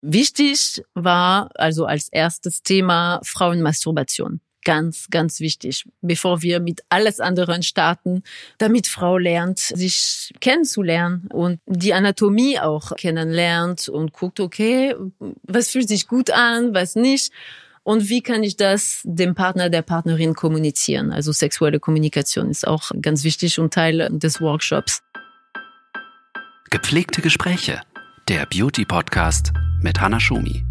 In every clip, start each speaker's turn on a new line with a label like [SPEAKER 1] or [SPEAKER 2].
[SPEAKER 1] Wichtig war also als erstes Thema Frauenmasturbation. Ganz, ganz wichtig, bevor wir mit alles anderen starten, damit Frau lernt, sich kennenzulernen und die Anatomie auch kennenlernt und guckt, okay, was fühlt sich gut an, was nicht und wie kann ich das dem Partner, der Partnerin kommunizieren. Also sexuelle Kommunikation ist auch ganz wichtig und Teil des Workshops.
[SPEAKER 2] Gepflegte Gespräche, der Beauty-Podcast mit Hannah Schumi.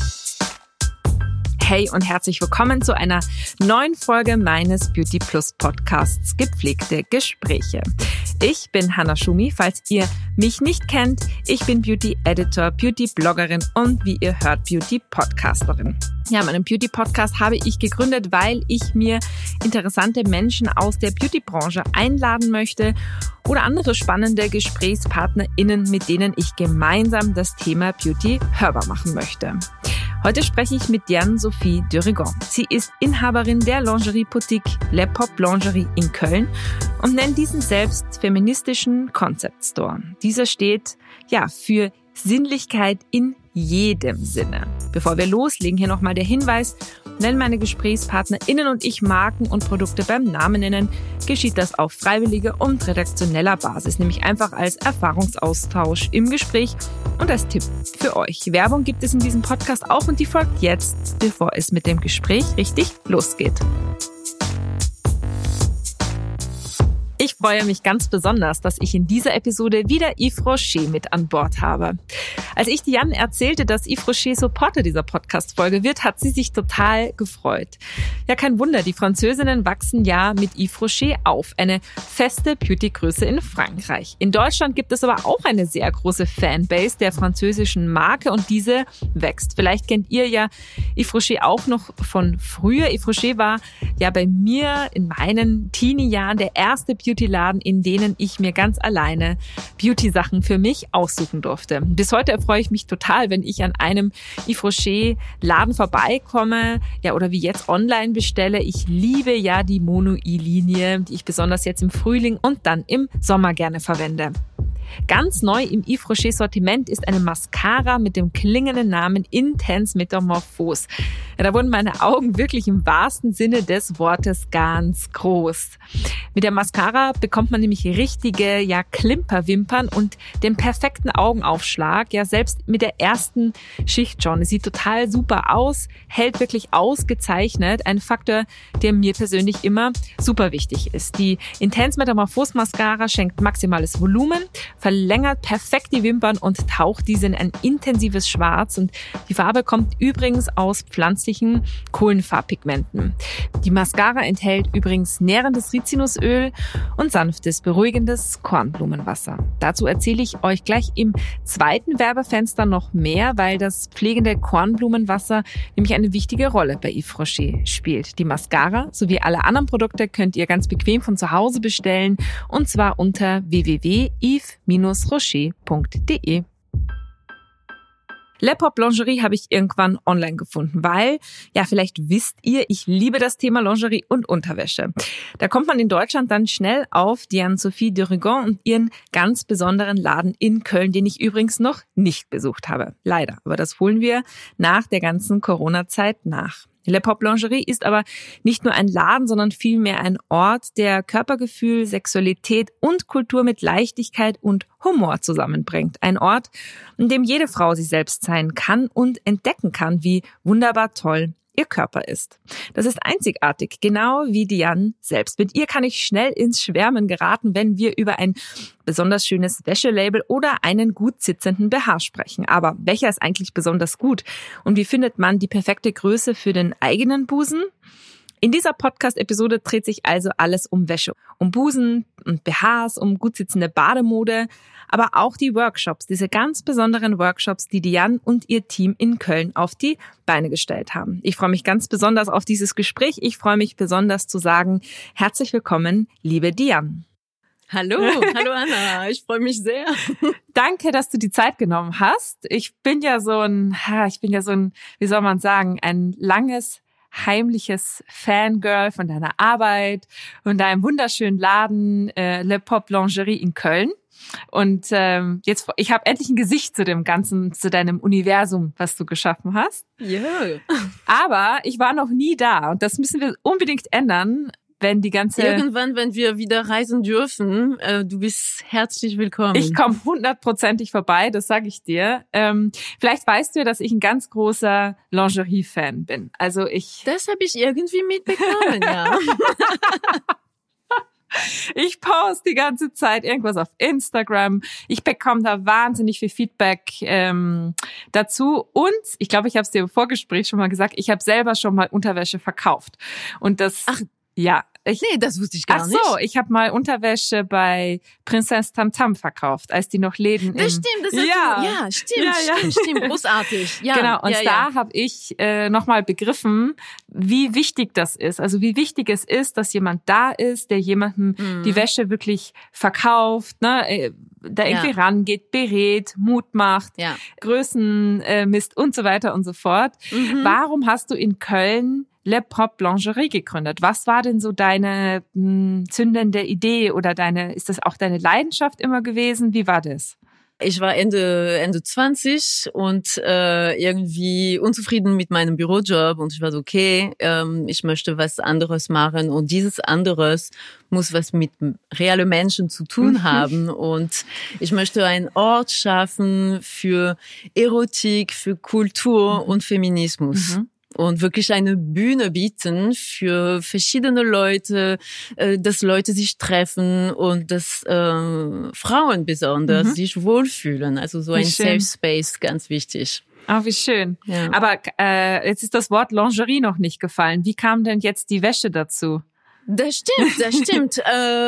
[SPEAKER 3] Hey und herzlich willkommen zu einer neuen Folge meines Beauty Plus Podcasts Gepflegte Gespräche. Ich bin Hannah Schumi, falls ihr mich nicht kennt. Ich bin Beauty Editor, Beauty Bloggerin und wie ihr hört, Beauty Podcasterin. Ja, meinen Beauty Podcast habe ich gegründet, weil ich mir interessante Menschen aus der Beauty-Branche einladen möchte oder andere spannende GesprächspartnerInnen, mit denen ich gemeinsam das Thema Beauty hörbar machen möchte. Heute spreche ich mit Diane-Sophie de Rigon. Sie ist Inhaberin der Lingerie-Boutique Le Pop Lingerie in Köln und nennt diesen selbst feministischen Concept Store. Dieser steht für Sinnlichkeit in jedem Sinne. Bevor wir loslegen, hier nochmal der Hinweis: Wenn meine GesprächspartnerInnen und ich Marken und Produkte beim Namen nennen, geschieht das auf freiwilliger und redaktioneller Basis, nämlich einfach als Erfahrungsaustausch im Gespräch und als Tipp für euch. Werbung gibt es in diesem Podcast auch und die folgt jetzt, bevor es mit dem Gespräch richtig losgeht. Ich freue mich ganz besonders, dass ich in dieser Episode wieder Yves Rocher mit an Bord habe. Als ich Diane erzählte, dass Yves Rocher Supporter dieser Podcast-Folge wird, hat sie sich total gefreut. Ja, kein Wunder, die Französinnen wachsen ja mit Yves Rocher auf, eine feste Beauty-Größe in Frankreich. In Deutschland gibt es aber auch eine sehr große Fanbase der französischen Marke und diese wächst. Vielleicht kennt ihr ja Yves Rocher auch noch von früher. Yves Rocher war ja bei mir in meinen Teenie-Jahren der erste Beauty-Laden, in denen ich mir ganz alleine Beauty-Sachen für mich aussuchen durfte. Bis heute freue ich mich total, wenn ich an einem Yves Rocher-Laden vorbeikomme, oder wie jetzt online bestelle. Ich liebe ja die Mono-I-Linie, die ich besonders jetzt im Frühling und dann im Sommer gerne verwende. Ganz neu im Yves Rocher Sortiment ist eine Mascara mit dem klingenden Namen Intense Metamorphose. Ja, da wurden meine Augen wirklich im wahrsten Sinne des Wortes ganz groß. Mit der Mascara bekommt man nämlich richtige, Klimperwimpern und den perfekten Augenaufschlag. Ja, selbst mit der ersten Schicht schon. Es sieht total super aus, hält wirklich ausgezeichnet. Ein Faktor, der mir persönlich immer super wichtig ist. Die Intense Metamorphose Mascara schenkt maximales Volumen, verlängert perfekt die Wimpern und taucht diese in ein intensives Schwarz. Und die Farbe kommt übrigens aus pflanzlichen Kohlenfarbpigmenten. Die Mascara enthält übrigens nährendes Rizinusöl und sanftes, beruhigendes Kornblumenwasser. Dazu erzähle ich euch gleich im zweiten Werbefenster noch mehr, weil das pflegende Kornblumenwasser nämlich eine wichtige Rolle bei Yves Rocher spielt. Die Mascara sowie alle anderen Produkte könnt ihr ganz bequem von zu Hause bestellen und zwar unter www.yves-rocher.de. Le Pop Lingerie habe ich irgendwann online gefunden, weil, vielleicht wisst ihr, ich liebe das Thema Lingerie und Unterwäsche. Da kommt man in Deutschland dann schnell auf Diane-Sophie de Rigon und ihren ganz besonderen Laden in Köln, den ich übrigens noch nicht besucht habe. Leider, aber das holen wir nach der ganzen Corona-Zeit nach. Le Pop Lingerie ist aber nicht nur ein Laden, sondern vielmehr ein Ort, der Körpergefühl, Sexualität und Kultur mit Leichtigkeit und Humor zusammenbringt. Ein Ort, in dem jede Frau sich selbst sein kann und entdecken kann, wie wunderbar toll ihr Körper ist. Das ist einzigartig, genau wie Diane selbst. Mit ihr kann ich schnell ins Schwärmen geraten, wenn wir über ein besonders schönes Wäschelabel oder einen gut sitzenden BH sprechen. Aber welcher ist eigentlich besonders gut? Und wie findet man die perfekte Größe für den eigenen Busen? In dieser Podcast-Episode dreht sich also alles um Wäsche, um Busen und BHs, um gut sitzende Bademode, aber auch die Workshops, diese ganz besonderen Workshops, die Diane und ihr Team in Köln auf die Beine gestellt haben. Ich freue mich ganz besonders auf dieses Gespräch. Ich freue mich besonders zu sagen, herzlich willkommen, liebe Diane.
[SPEAKER 1] Hallo Anna, ich freue mich sehr.
[SPEAKER 3] Danke, dass du die Zeit genommen hast. Ich bin ja so ein, wie soll man sagen, ein langes, heimliches Fangirl von deiner Arbeit und deinem wunderschönen Laden Le Pop Lingerie in Köln. Und jetzt, ich habe endlich ein Gesicht zu dem Ganzen, zu deinem Universum, was du geschaffen hast.
[SPEAKER 1] Ja.
[SPEAKER 3] Aber ich war noch nie da und das müssen wir unbedingt ändern, wenn die ganze...
[SPEAKER 1] Irgendwann, wenn wir wieder reisen dürfen, du bist herzlich willkommen.
[SPEAKER 3] Ich komme 100%ig vorbei, das sage ich dir. Vielleicht weißt du ja, dass ich ein ganz großer Lingerie-Fan bin. Also
[SPEAKER 1] Das habe ich irgendwie mitbekommen, ja.
[SPEAKER 3] Ich poste die ganze Zeit irgendwas auf Instagram. Ich bekomme da wahnsinnig viel Feedback dazu. Und ich glaube, ich habe es dir im Vorgespräch schon mal gesagt, ich habe selber schon mal Unterwäsche verkauft. Und das...
[SPEAKER 1] Ach,
[SPEAKER 3] ja.
[SPEAKER 1] Nee, das wusste ich gar nicht.
[SPEAKER 3] Ach so, ich habe mal Unterwäsche bei Princess Tam Tam verkauft, als die noch Läden
[SPEAKER 1] das stimmt, das hast du, stimmt, großartig. Ja,
[SPEAKER 3] genau, und da habe ich nochmal begriffen, wie wichtig das ist. Also wie wichtig es ist, dass jemand da ist, der jemandem die Wäsche wirklich verkauft, ne, da irgendwie rangeht, berät, Mut macht, Größen misst und so weiter und so fort. Warum hast du in Köln Le Pop Lingerie gegründet? Was war denn so deine zündende Idee oder ist das auch deine Leidenschaft immer gewesen? Wie war das?
[SPEAKER 1] Ich war Ende 20 und irgendwie unzufrieden mit meinem Bürojob und ich war so, okay, ich möchte was anderes machen und dieses anderes muss was mit realen Menschen zu tun haben und ich möchte einen Ort schaffen für Erotik, für Kultur und Feminismus. Und wirklich eine Bühne bieten für verschiedene Leute, dass Leute sich treffen und dass Frauen besonders sich wohlfühlen. Also so ein Safe Space, ganz wichtig.
[SPEAKER 3] Ah, wie schön.
[SPEAKER 1] Ja.
[SPEAKER 3] Aber jetzt ist das Wort Lingerie noch nicht gefallen. Wie kam denn jetzt die Wäsche dazu?
[SPEAKER 1] Das stimmt.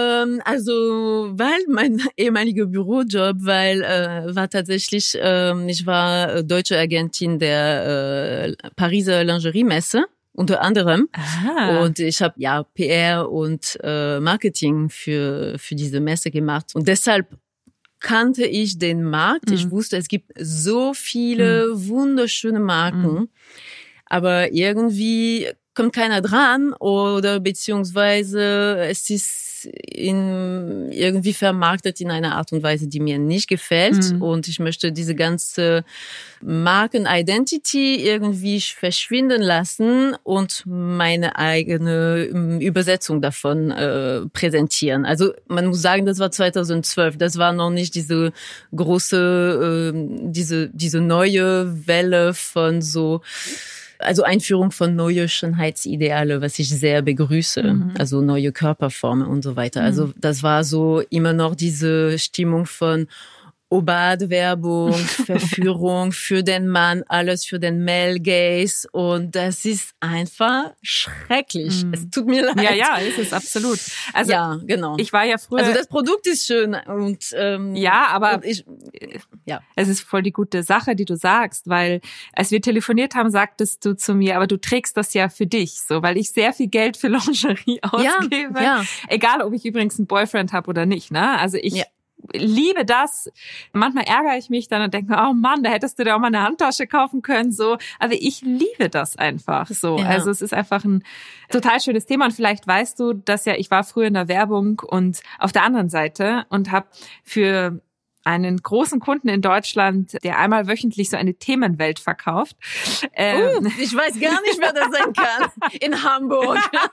[SPEAKER 1] Also, weil mein ehemaliger Bürojob, war tatsächlich, ich war deutsche Agentin der Pariser Lingerie-Messe, unter anderem.
[SPEAKER 3] Aha.
[SPEAKER 1] Und ich habe PR und Marketing für diese Messe gemacht. Und deshalb kannte ich den Markt. Ich wusste, es gibt so viele wunderschöne Marken. Aber irgendwie kommt keiner dran oder beziehungsweise es ist irgendwie vermarktet in einer Art und Weise, die mir nicht gefällt und ich möchte diese ganze Marken-Identity irgendwie verschwinden lassen und meine eigene Übersetzung davon präsentieren. Also man muss sagen, das war 2012, das war noch nicht diese große, diese neue Welle von so, also Einführung von neue Schönheitsideale, was ich sehr begrüße, also neue Körperformen und so weiter. Also das war so immer noch diese Stimmung von Obad-Werbung, Verführung für den Mann, alles für den Male Gaze und das ist einfach schrecklich. Es tut mir leid.
[SPEAKER 3] Ja, ist es absolut. Also
[SPEAKER 1] ja, genau.
[SPEAKER 3] Ich war ja früher.
[SPEAKER 1] Also das Produkt ist schön und
[SPEAKER 3] ja, aber
[SPEAKER 1] ja,
[SPEAKER 3] es ist voll die gute Sache, die du sagst, weil als wir telefoniert haben, sagtest du zu mir, aber du trägst das ja für dich, so, weil ich sehr viel Geld für Lingerie ausgebe.
[SPEAKER 1] Ja.
[SPEAKER 3] Egal, ob ich übrigens einen Boyfriend habe oder nicht, ne? Also ich liebe das. Manchmal ärgere ich mich dann und denke mir, oh Mann, da hättest du dir auch mal eine Handtasche kaufen können, so. Aber ich liebe das einfach, so. Ja. Also es ist einfach ein total schönes Thema und vielleicht weißt du, dass ich war früher in der Werbung und auf der anderen Seite und habe für einen großen Kunden in Deutschland, der einmal wöchentlich so eine Themenwelt verkauft.
[SPEAKER 1] Ich weiß gar nicht, wer das sein kann. In Hamburg.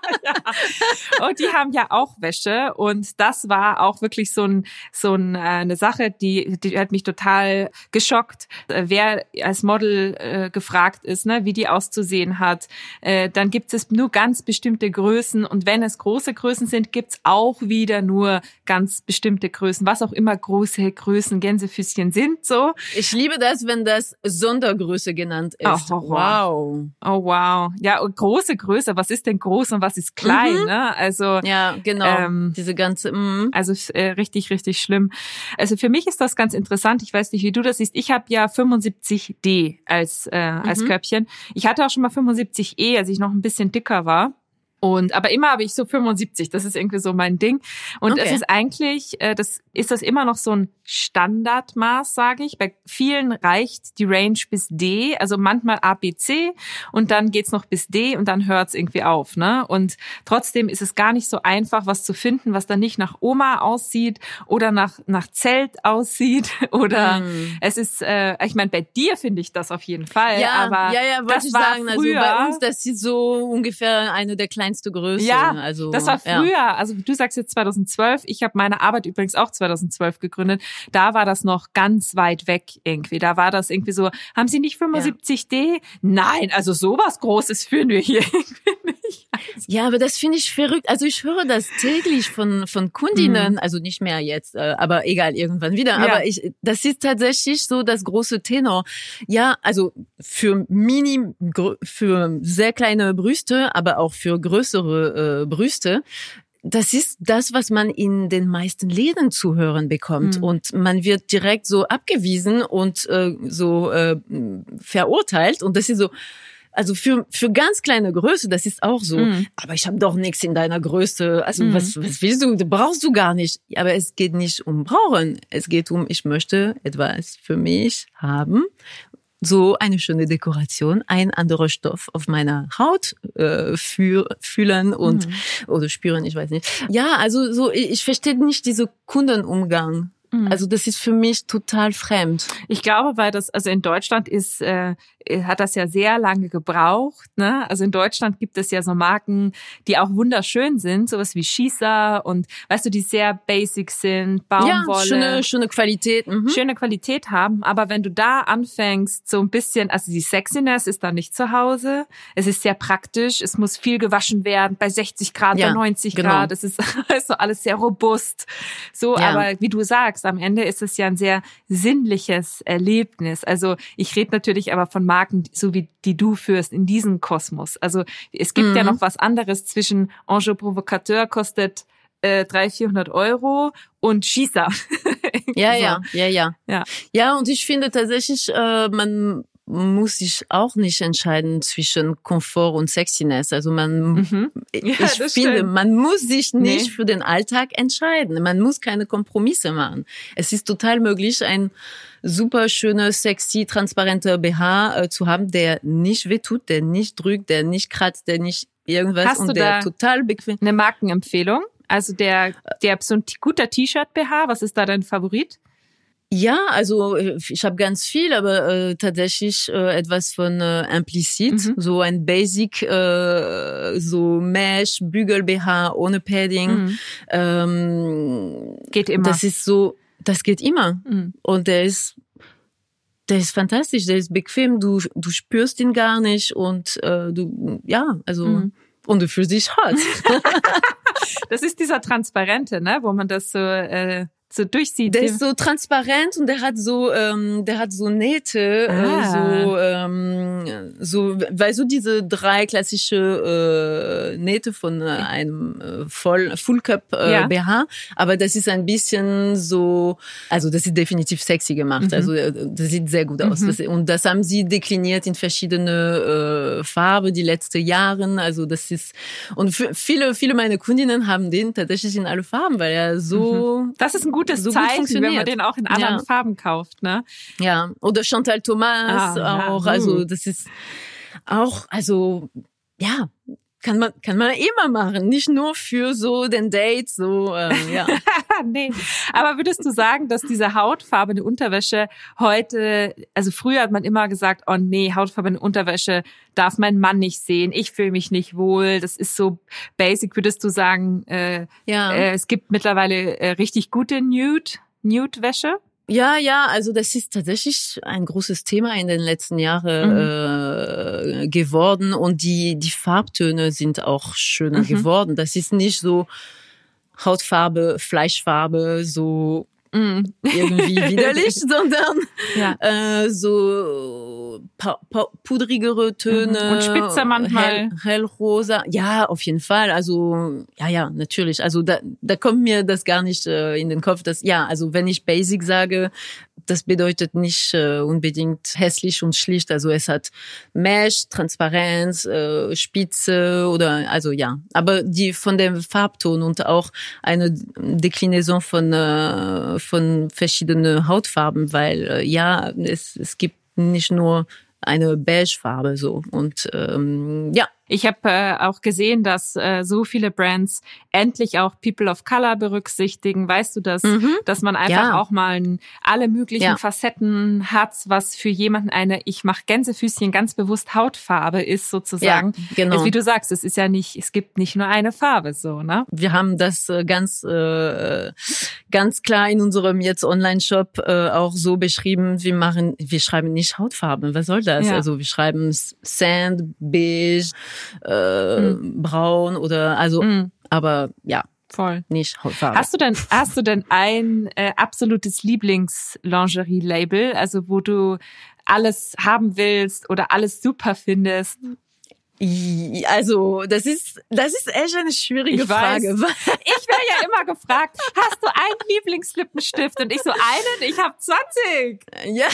[SPEAKER 3] Ja. Und die haben ja auch Wäsche und das war auch wirklich so eine Sache, die hat mich total geschockt. Wer als Model gefragt ist, ne, wie die auszusehen hat, dann gibt es nur ganz bestimmte Größen und wenn es große Größen sind, gibt's auch wieder nur ganz bestimmte Größen, was auch immer große Größen Gänsefüßchen sind, so.
[SPEAKER 1] Ich liebe das, wenn das Sondergröße genannt ist.
[SPEAKER 3] Oh, wow. Oh, wow. Ja, und große Größe, was ist denn groß und was ist klein, ne? Also.
[SPEAKER 1] Ja, genau. Diese ganze,
[SPEAKER 3] Also, richtig, richtig schlimm. Also, für mich ist das ganz interessant. Ich weiß nicht, wie du das siehst. Ich habe ja 75D als Körbchen. Ich hatte auch schon mal 75E, als ich noch ein bisschen dicker war. Aber immer habe ich so 75, das ist irgendwie so mein Ding. Und es ist eigentlich, das immer noch so ein Standardmaß, sage ich. Bei vielen reicht die Range bis D, also manchmal A, B, C und dann geht's noch bis D und dann hört's irgendwie auf, ne? Und trotzdem ist es gar nicht so einfach, was zu finden, was dann nicht nach Oma aussieht oder nach Zelt aussieht oder es ist, ich meine, bei dir finde ich das auf jeden Fall.
[SPEAKER 1] Ja,
[SPEAKER 3] aber
[SPEAKER 1] wollte ich sagen,
[SPEAKER 3] früher,
[SPEAKER 1] also bei uns, das ist so ungefähr eine der kleinste Größe.
[SPEAKER 3] Ja,
[SPEAKER 1] also,
[SPEAKER 3] das war früher, also du sagst jetzt 2012, ich habe meine Arbeit übrigens auch 2012 gegründet, da war das noch ganz weit weg irgendwie, da war das irgendwie so, haben Sie nicht 75D? Nein, also sowas Großes führen wir hier irgendwie nicht.
[SPEAKER 1] Ja, aber das finde ich verrückt, also ich höre das täglich von Kundinnen, also nicht mehr jetzt, aber egal, irgendwann wieder, aber das ist tatsächlich so das große Tenor. Ja, also für sehr kleine Brüste, aber auch für größere Brüste, das ist das, was man in den meisten Läden zu hören bekommt. Und man wird direkt so abgewiesen und verurteilt. Und das ist so, also für ganz kleine Größe, das ist auch so. Aber ich habe doch nichts in deiner Größe. Also was willst du? Brauchst du gar nicht. Aber es geht nicht um brauchen. Es geht um, ich möchte etwas für mich haben. So eine schöne Dekoration, ein anderer Stoff auf meiner Haut fühlen und oder spüren, ich weiß nicht. Ja, also so ich verstehe nicht diese Kundenumgang. Also das ist für mich total fremd.
[SPEAKER 3] Ich glaube, weil das, also in Deutschland hat das ja sehr lange gebraucht, ne? Also in Deutschland gibt es ja so Marken, die auch wunderschön sind, sowas wie Schießer und, weißt du, die sehr basic sind, Baumwolle.
[SPEAKER 1] Ja, schöne Qualität.
[SPEAKER 3] Schöne Qualität haben, aber wenn du da anfängst, so ein bisschen, also die Sexiness ist da nicht zu Hause, es ist sehr praktisch, es muss viel gewaschen werden, bei 60 Grad, bei 90 Grad, es ist also alles sehr robust, so, aber wie du sagst, am Ende ist es ja ein sehr sinnliches Erlebnis, also ich rede natürlich aber von Marken, so wie die du führst, in diesem Kosmos. Also es gibt ja noch was anderes zwischen Ange Provocateur kostet 300-400 Euro und Schießer.
[SPEAKER 1] Ja, und ich finde tatsächlich, man muss sich auch nicht entscheiden zwischen Komfort und Sexiness. Also ich finde, man muss sich nicht für den Alltag entscheiden. Man muss keine Kompromisse machen. Es ist total möglich, ein super schöner, sexy, transparenter BH zu haben, der nicht wehtut, der nicht drückt, der nicht kratzt, der nicht irgendwas
[SPEAKER 3] Hast
[SPEAKER 1] und der total bequem.
[SPEAKER 3] Eine Markenempfehlung? Also der so ein guter T-Shirt-BH, was ist da dein Favorit?
[SPEAKER 1] Ja, also ich habe ganz viel, aber tatsächlich etwas von Implicit, so ein Basic, so Mesh, Bügel-BH ohne Padding.
[SPEAKER 3] Geht immer.
[SPEAKER 1] Das ist so, das geht immer. Und der ist fantastisch, der ist bequem, du spürst ihn gar nicht und und du fühlst dich hot.
[SPEAKER 3] Das ist dieser Transparente, ne, wo man das so durchsieht.
[SPEAKER 1] Der ist so transparent und der hat so Nähte, weißt du, diese 3 klassische Nähte von einem Full Cup BH, aber das ist ein bisschen so, also das ist definitiv sexy gemacht, also das sieht sehr gut aus. Und das haben sie dekliniert in verschiedene Farben die letzten Jahren, also das ist, und viele meiner Kundinnen haben den tatsächlich in alle Farben, weil er so,
[SPEAKER 3] das ist ein gutes Zeichen, wenn man den auch in anderen Farben kauft, ne?
[SPEAKER 1] Ja, oder Chantal Thomas auch, also das ist auch, also ja, kann man immer machen, nicht nur für so den Date, so
[SPEAKER 3] Nee, aber würdest du sagen, dass diese hautfarbene Unterwäsche heute, also früher hat man immer gesagt, oh nee, hautfarbene Unterwäsche darf mein Mann nicht sehen, ich fühle mich nicht wohl, das ist so basic, würdest du sagen, es gibt mittlerweile richtig gute Nude-Wäsche?
[SPEAKER 1] Ja, also das ist tatsächlich ein großes Thema in den letzten Jahren geworden und die Farbtöne sind auch schöner geworden. Das ist nicht so Hautfarbe, Fleischfarbe, so irgendwie widerlich, sondern so pudrigere Töne.
[SPEAKER 3] Und spitzer manchmal.
[SPEAKER 1] Hellrosa. Ja, auf jeden Fall. Also, ja, natürlich. Also da kommt mir das gar nicht in den Kopf. Also wenn ich Basic sage, das bedeutet nicht unbedingt hässlich und schlicht. Also es hat Mesh, Transparenz, Spitze oder also ja. Aber die von dem Farbton und auch eine Deklinaison von verschiedenen Hautfarben, weil es gibt nicht nur eine Beige-Farbe so und ja.
[SPEAKER 3] Ich habe auch gesehen, dass so viele Brands endlich auch People of Color berücksichtigen. Weißt du das? Dass man einfach auch mal alle möglichen Facetten hat, was für jemanden ich mache Gänsefüßchen ganz bewusst Hautfarbe ist sozusagen.
[SPEAKER 1] Ja, genau.
[SPEAKER 3] Also, wie du sagst, es gibt nicht nur eine Farbe so, ne?
[SPEAKER 1] Wir haben das ganz klar in unserem jetzt Online-Shop auch so beschrieben. Wir schreiben nicht Hautfarben. Was soll das?
[SPEAKER 3] Ja.
[SPEAKER 1] Also wir schreiben Sand, Beige, braun oder also, aber ja,
[SPEAKER 3] voll
[SPEAKER 1] nicht Hautfarbe.
[SPEAKER 3] Hast du denn ein absolutes Lieblings-Lingerie-Label, also wo du alles haben willst oder alles super findest?
[SPEAKER 1] Also, das ist echt eine schwierige Frage.
[SPEAKER 3] Ich werde ja immer gefragt, hast du einen Lieblingslippenstift? Und ich so, einen? Ich habe 20.
[SPEAKER 1] Ja.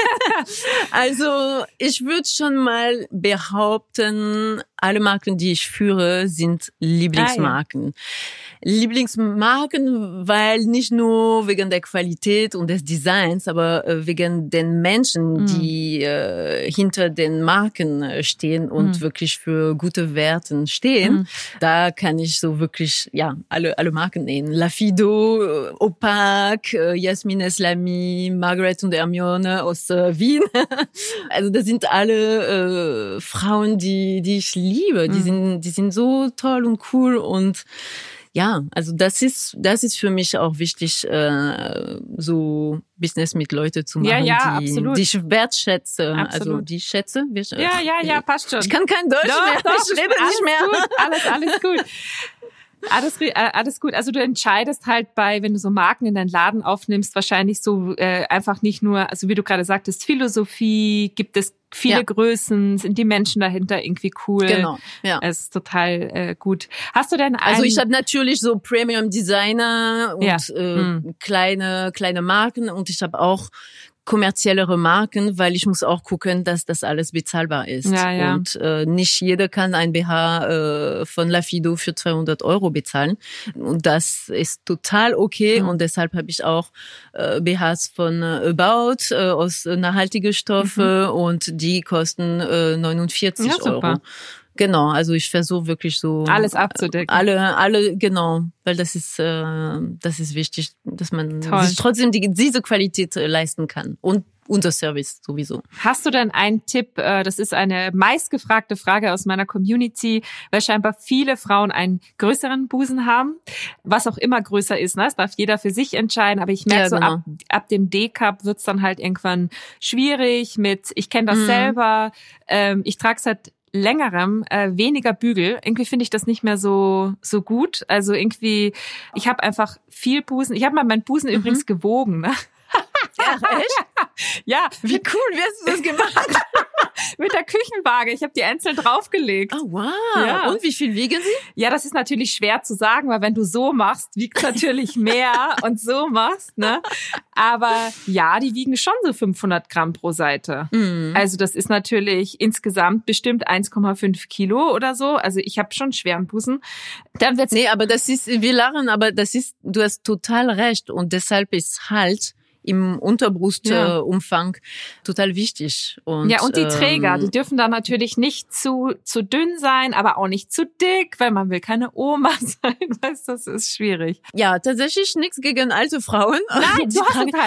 [SPEAKER 1] Also, ich würde schon mal behaupten, alle Marken, die ich führe, sind Lieblingsmarken. Lieblingsmarken, weil nicht nur wegen der Qualität und des Designs, aber wegen den Menschen, die hinter den Marken stehen und wirklich für gute Werten stehen. Da kann ich so wirklich, alle Marken nennen. Lafido, Opaque, Jasmin Eslami, Margaret und Hermione aus Wien. Also das sind alle Frauen, die ich liebe. Die sind so toll und cool und ja, also das ist für mich auch wichtig, so Business mit Leuten zu machen, die ich wertschätze.
[SPEAKER 3] Absolut.
[SPEAKER 1] Also die schätze.
[SPEAKER 3] Ja, passt schon.
[SPEAKER 1] Ich kann kein Deutsch mehr, ich rede nicht mehr.
[SPEAKER 3] Gut, alles gut. Alles gut. Also du entscheidest halt wenn du so Marken in deinen Laden aufnimmst, wahrscheinlich so einfach nicht nur, also wie du gerade sagtest, Philosophie, gibt es viele Größen, sind die Menschen dahinter irgendwie cool.
[SPEAKER 1] Genau, ja.
[SPEAKER 3] Es ist total gut. Hast du denn
[SPEAKER 1] Also ich habe natürlich so Premium Designer und kleine Marken und ich habe auch kommerziellere Marken, weil ich muss auch gucken, dass das alles bezahlbar ist.
[SPEAKER 3] Ja.
[SPEAKER 1] Und nicht jeder kann ein BH von Lafido für 200 € bezahlen. Und das ist total okay. Und deshalb habe ich auch BHs von About aus nachhaltigen Stoffen und die kosten 49 €. Genau, also ich versuche wirklich so
[SPEAKER 3] alles abzudecken.
[SPEAKER 1] Alle, genau, weil das ist wichtig, dass man sich trotzdem diese Qualität leisten kann und unser Service sowieso.
[SPEAKER 3] Hast du denn einen Tipp? Das ist eine meistgefragte Frage aus meiner Community, weil scheinbar viele Frauen einen größeren Busen haben, was auch immer größer ist. Ne? Das darf jeder für sich entscheiden. Aber ich merke ab dem D-Cup wird's dann halt irgendwann schwierig ich kenne das selber. Ich trage es seit längerem weniger Bügel. Irgendwie finde ich das nicht mehr so gut. Also irgendwie, ich habe einfach viel Busen. Ich habe mal meinen Busen übrigens gewogen. Ne?
[SPEAKER 1] Ja, echt?
[SPEAKER 3] Ja.
[SPEAKER 1] Wie cool, wie hast du das gemacht?
[SPEAKER 3] Mit der Küchenwaage. Ich habe die einzeln draufgelegt.
[SPEAKER 1] Oh, wow.
[SPEAKER 3] Ja.
[SPEAKER 1] Und wie viel wiegen sie?
[SPEAKER 3] Ja, das ist natürlich schwer zu sagen, weil wenn du so machst, wiegt natürlich mehr und so machst, ne? Aber ja, die wiegen schon so 500 Gramm pro Seite. Also das ist natürlich insgesamt bestimmt 1,5 Kilo oder so. Also ich habe schon schweren Busen. Dann wird's
[SPEAKER 1] aber wir lachen, aber du hast total recht und deshalb ist Halt im Unterbrustumfang total wichtig. Und
[SPEAKER 3] die Träger, die dürfen da natürlich nicht zu dünn sein, aber auch nicht zu dick, weil man will keine Oma sein. Weißt, das ist schwierig.
[SPEAKER 1] Ja, tatsächlich nichts gegen alte Frauen.
[SPEAKER 3] Nein, du hast total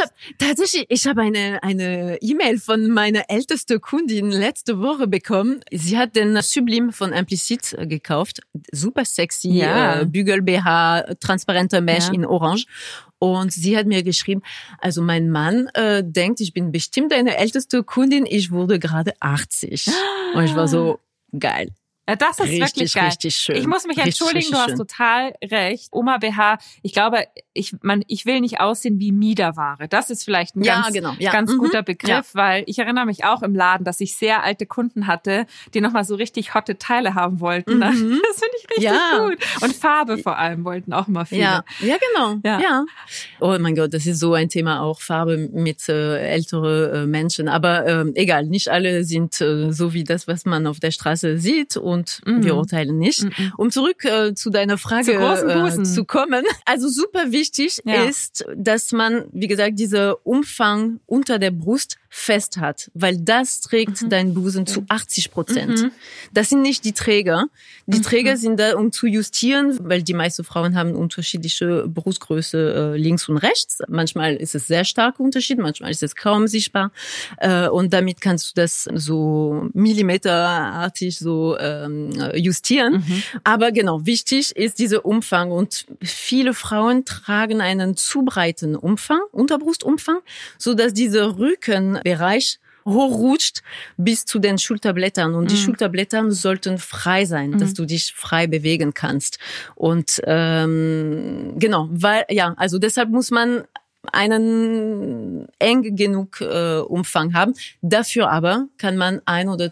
[SPEAKER 3] recht.
[SPEAKER 1] Ich habe eine E-Mail von meiner ältesten Kundin letzte Woche bekommen. Sie hat den Sublime von Implicit gekauft. Super sexy, Bügel-BH, transparenter Mesh in Orange. Und sie hat mir geschrieben, also mein Mann denkt, ich bin bestimmt deine älteste Kundin, ich wurde gerade 80. Und ich war so, geil.
[SPEAKER 3] Ja, das ist
[SPEAKER 1] Richtig,
[SPEAKER 3] wirklich geil.
[SPEAKER 1] richtig schön.
[SPEAKER 3] Ich muss mich entschuldigen, du hast total recht. Oma BH, ich glaube, ich will nicht aussehen wie Miederware. Das ist vielleicht ein ganz guter Begriff, weil ich erinnere mich auch im Laden, dass ich sehr alte Kunden hatte, die nochmal so richtig hotte Teile haben wollten. Das finde ich richtig gut. Und Farbe vor allem wollten auch immer viele.
[SPEAKER 1] Ja, genau. Ja. Oh mein Gott, das ist so ein Thema auch, Farbe mit ältere Menschen. Aber egal, nicht alle sind so wie das, was man auf der Straße sieht, und wir urteilen nicht. Um zurück zu deiner Frage zu kommen. Also super wichtig ist, dass man, wie gesagt, dieser Umfang unter der Brust fest hat, weil das trägt deinen Busen zu 80%. Das sind nicht die Träger. Die Träger sind da, um zu justieren, weil die meisten Frauen haben unterschiedliche Brustgröße links und rechts. Manchmal ist es sehr starker Unterschied, manchmal ist es kaum sichtbar. Und damit kannst du das so millimeterartig so justieren. Aber genau, wichtig ist dieser Umfang. Und viele Frauen tragen einen zu breiten Umfang, Unterbrustumfang, so dass dieser Rückenbereich hochrutscht bis zu den Schulterblättern. Und die Schulterblätter sollten frei sein, dass du dich frei bewegen kannst. Und genau, also deshalb muss man einen eng genug Umfang haben. Dafür aber kann man 1 oder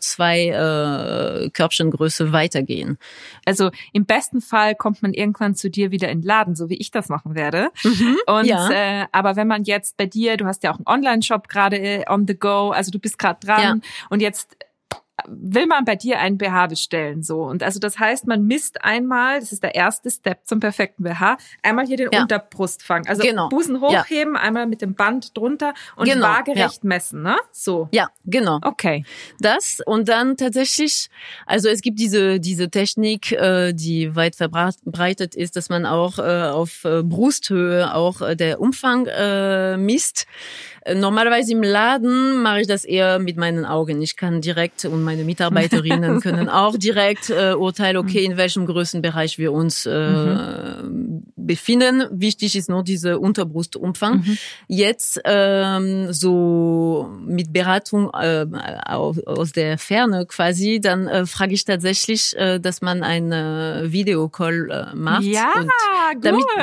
[SPEAKER 1] 2 Körbchengröße weitergehen.
[SPEAKER 3] Also im besten Fall kommt man irgendwann zu dir wieder in den Laden, so wie ich das machen werde. Und aber wenn man jetzt bei dir, du hast ja auch einen Online-Shop gerade on the go, also du bist gerade dran und jetzt will man bei dir einen BH bestellen, so. Und also das heißt, man misst einmal, das ist der erste Step zum perfekten BH, einmal hier den Unterbrustfang. Also Busen hochheben, einmal mit dem Band drunter und waagerecht messen, ne? So.
[SPEAKER 1] Ja, genau.
[SPEAKER 3] Okay.
[SPEAKER 1] Das und dann tatsächlich, also es gibt diese Technik, die weit verbreitet ist, dass man auch auf Brusthöhe auch der Umfang misst. Normalerweise im Laden mache ich das eher mit meinen Augen. Ich kann direkt, und meine Mitarbeiterinnen können auch direkt urteilen, okay, in welchem Größenbereich wir uns befinden. Wichtig ist nur dieser Unterbrustumfang. Jetzt so mit Beratung aus der Ferne quasi, dann frage ich tatsächlich, dass man einen Videocall macht.
[SPEAKER 3] Ja,
[SPEAKER 1] und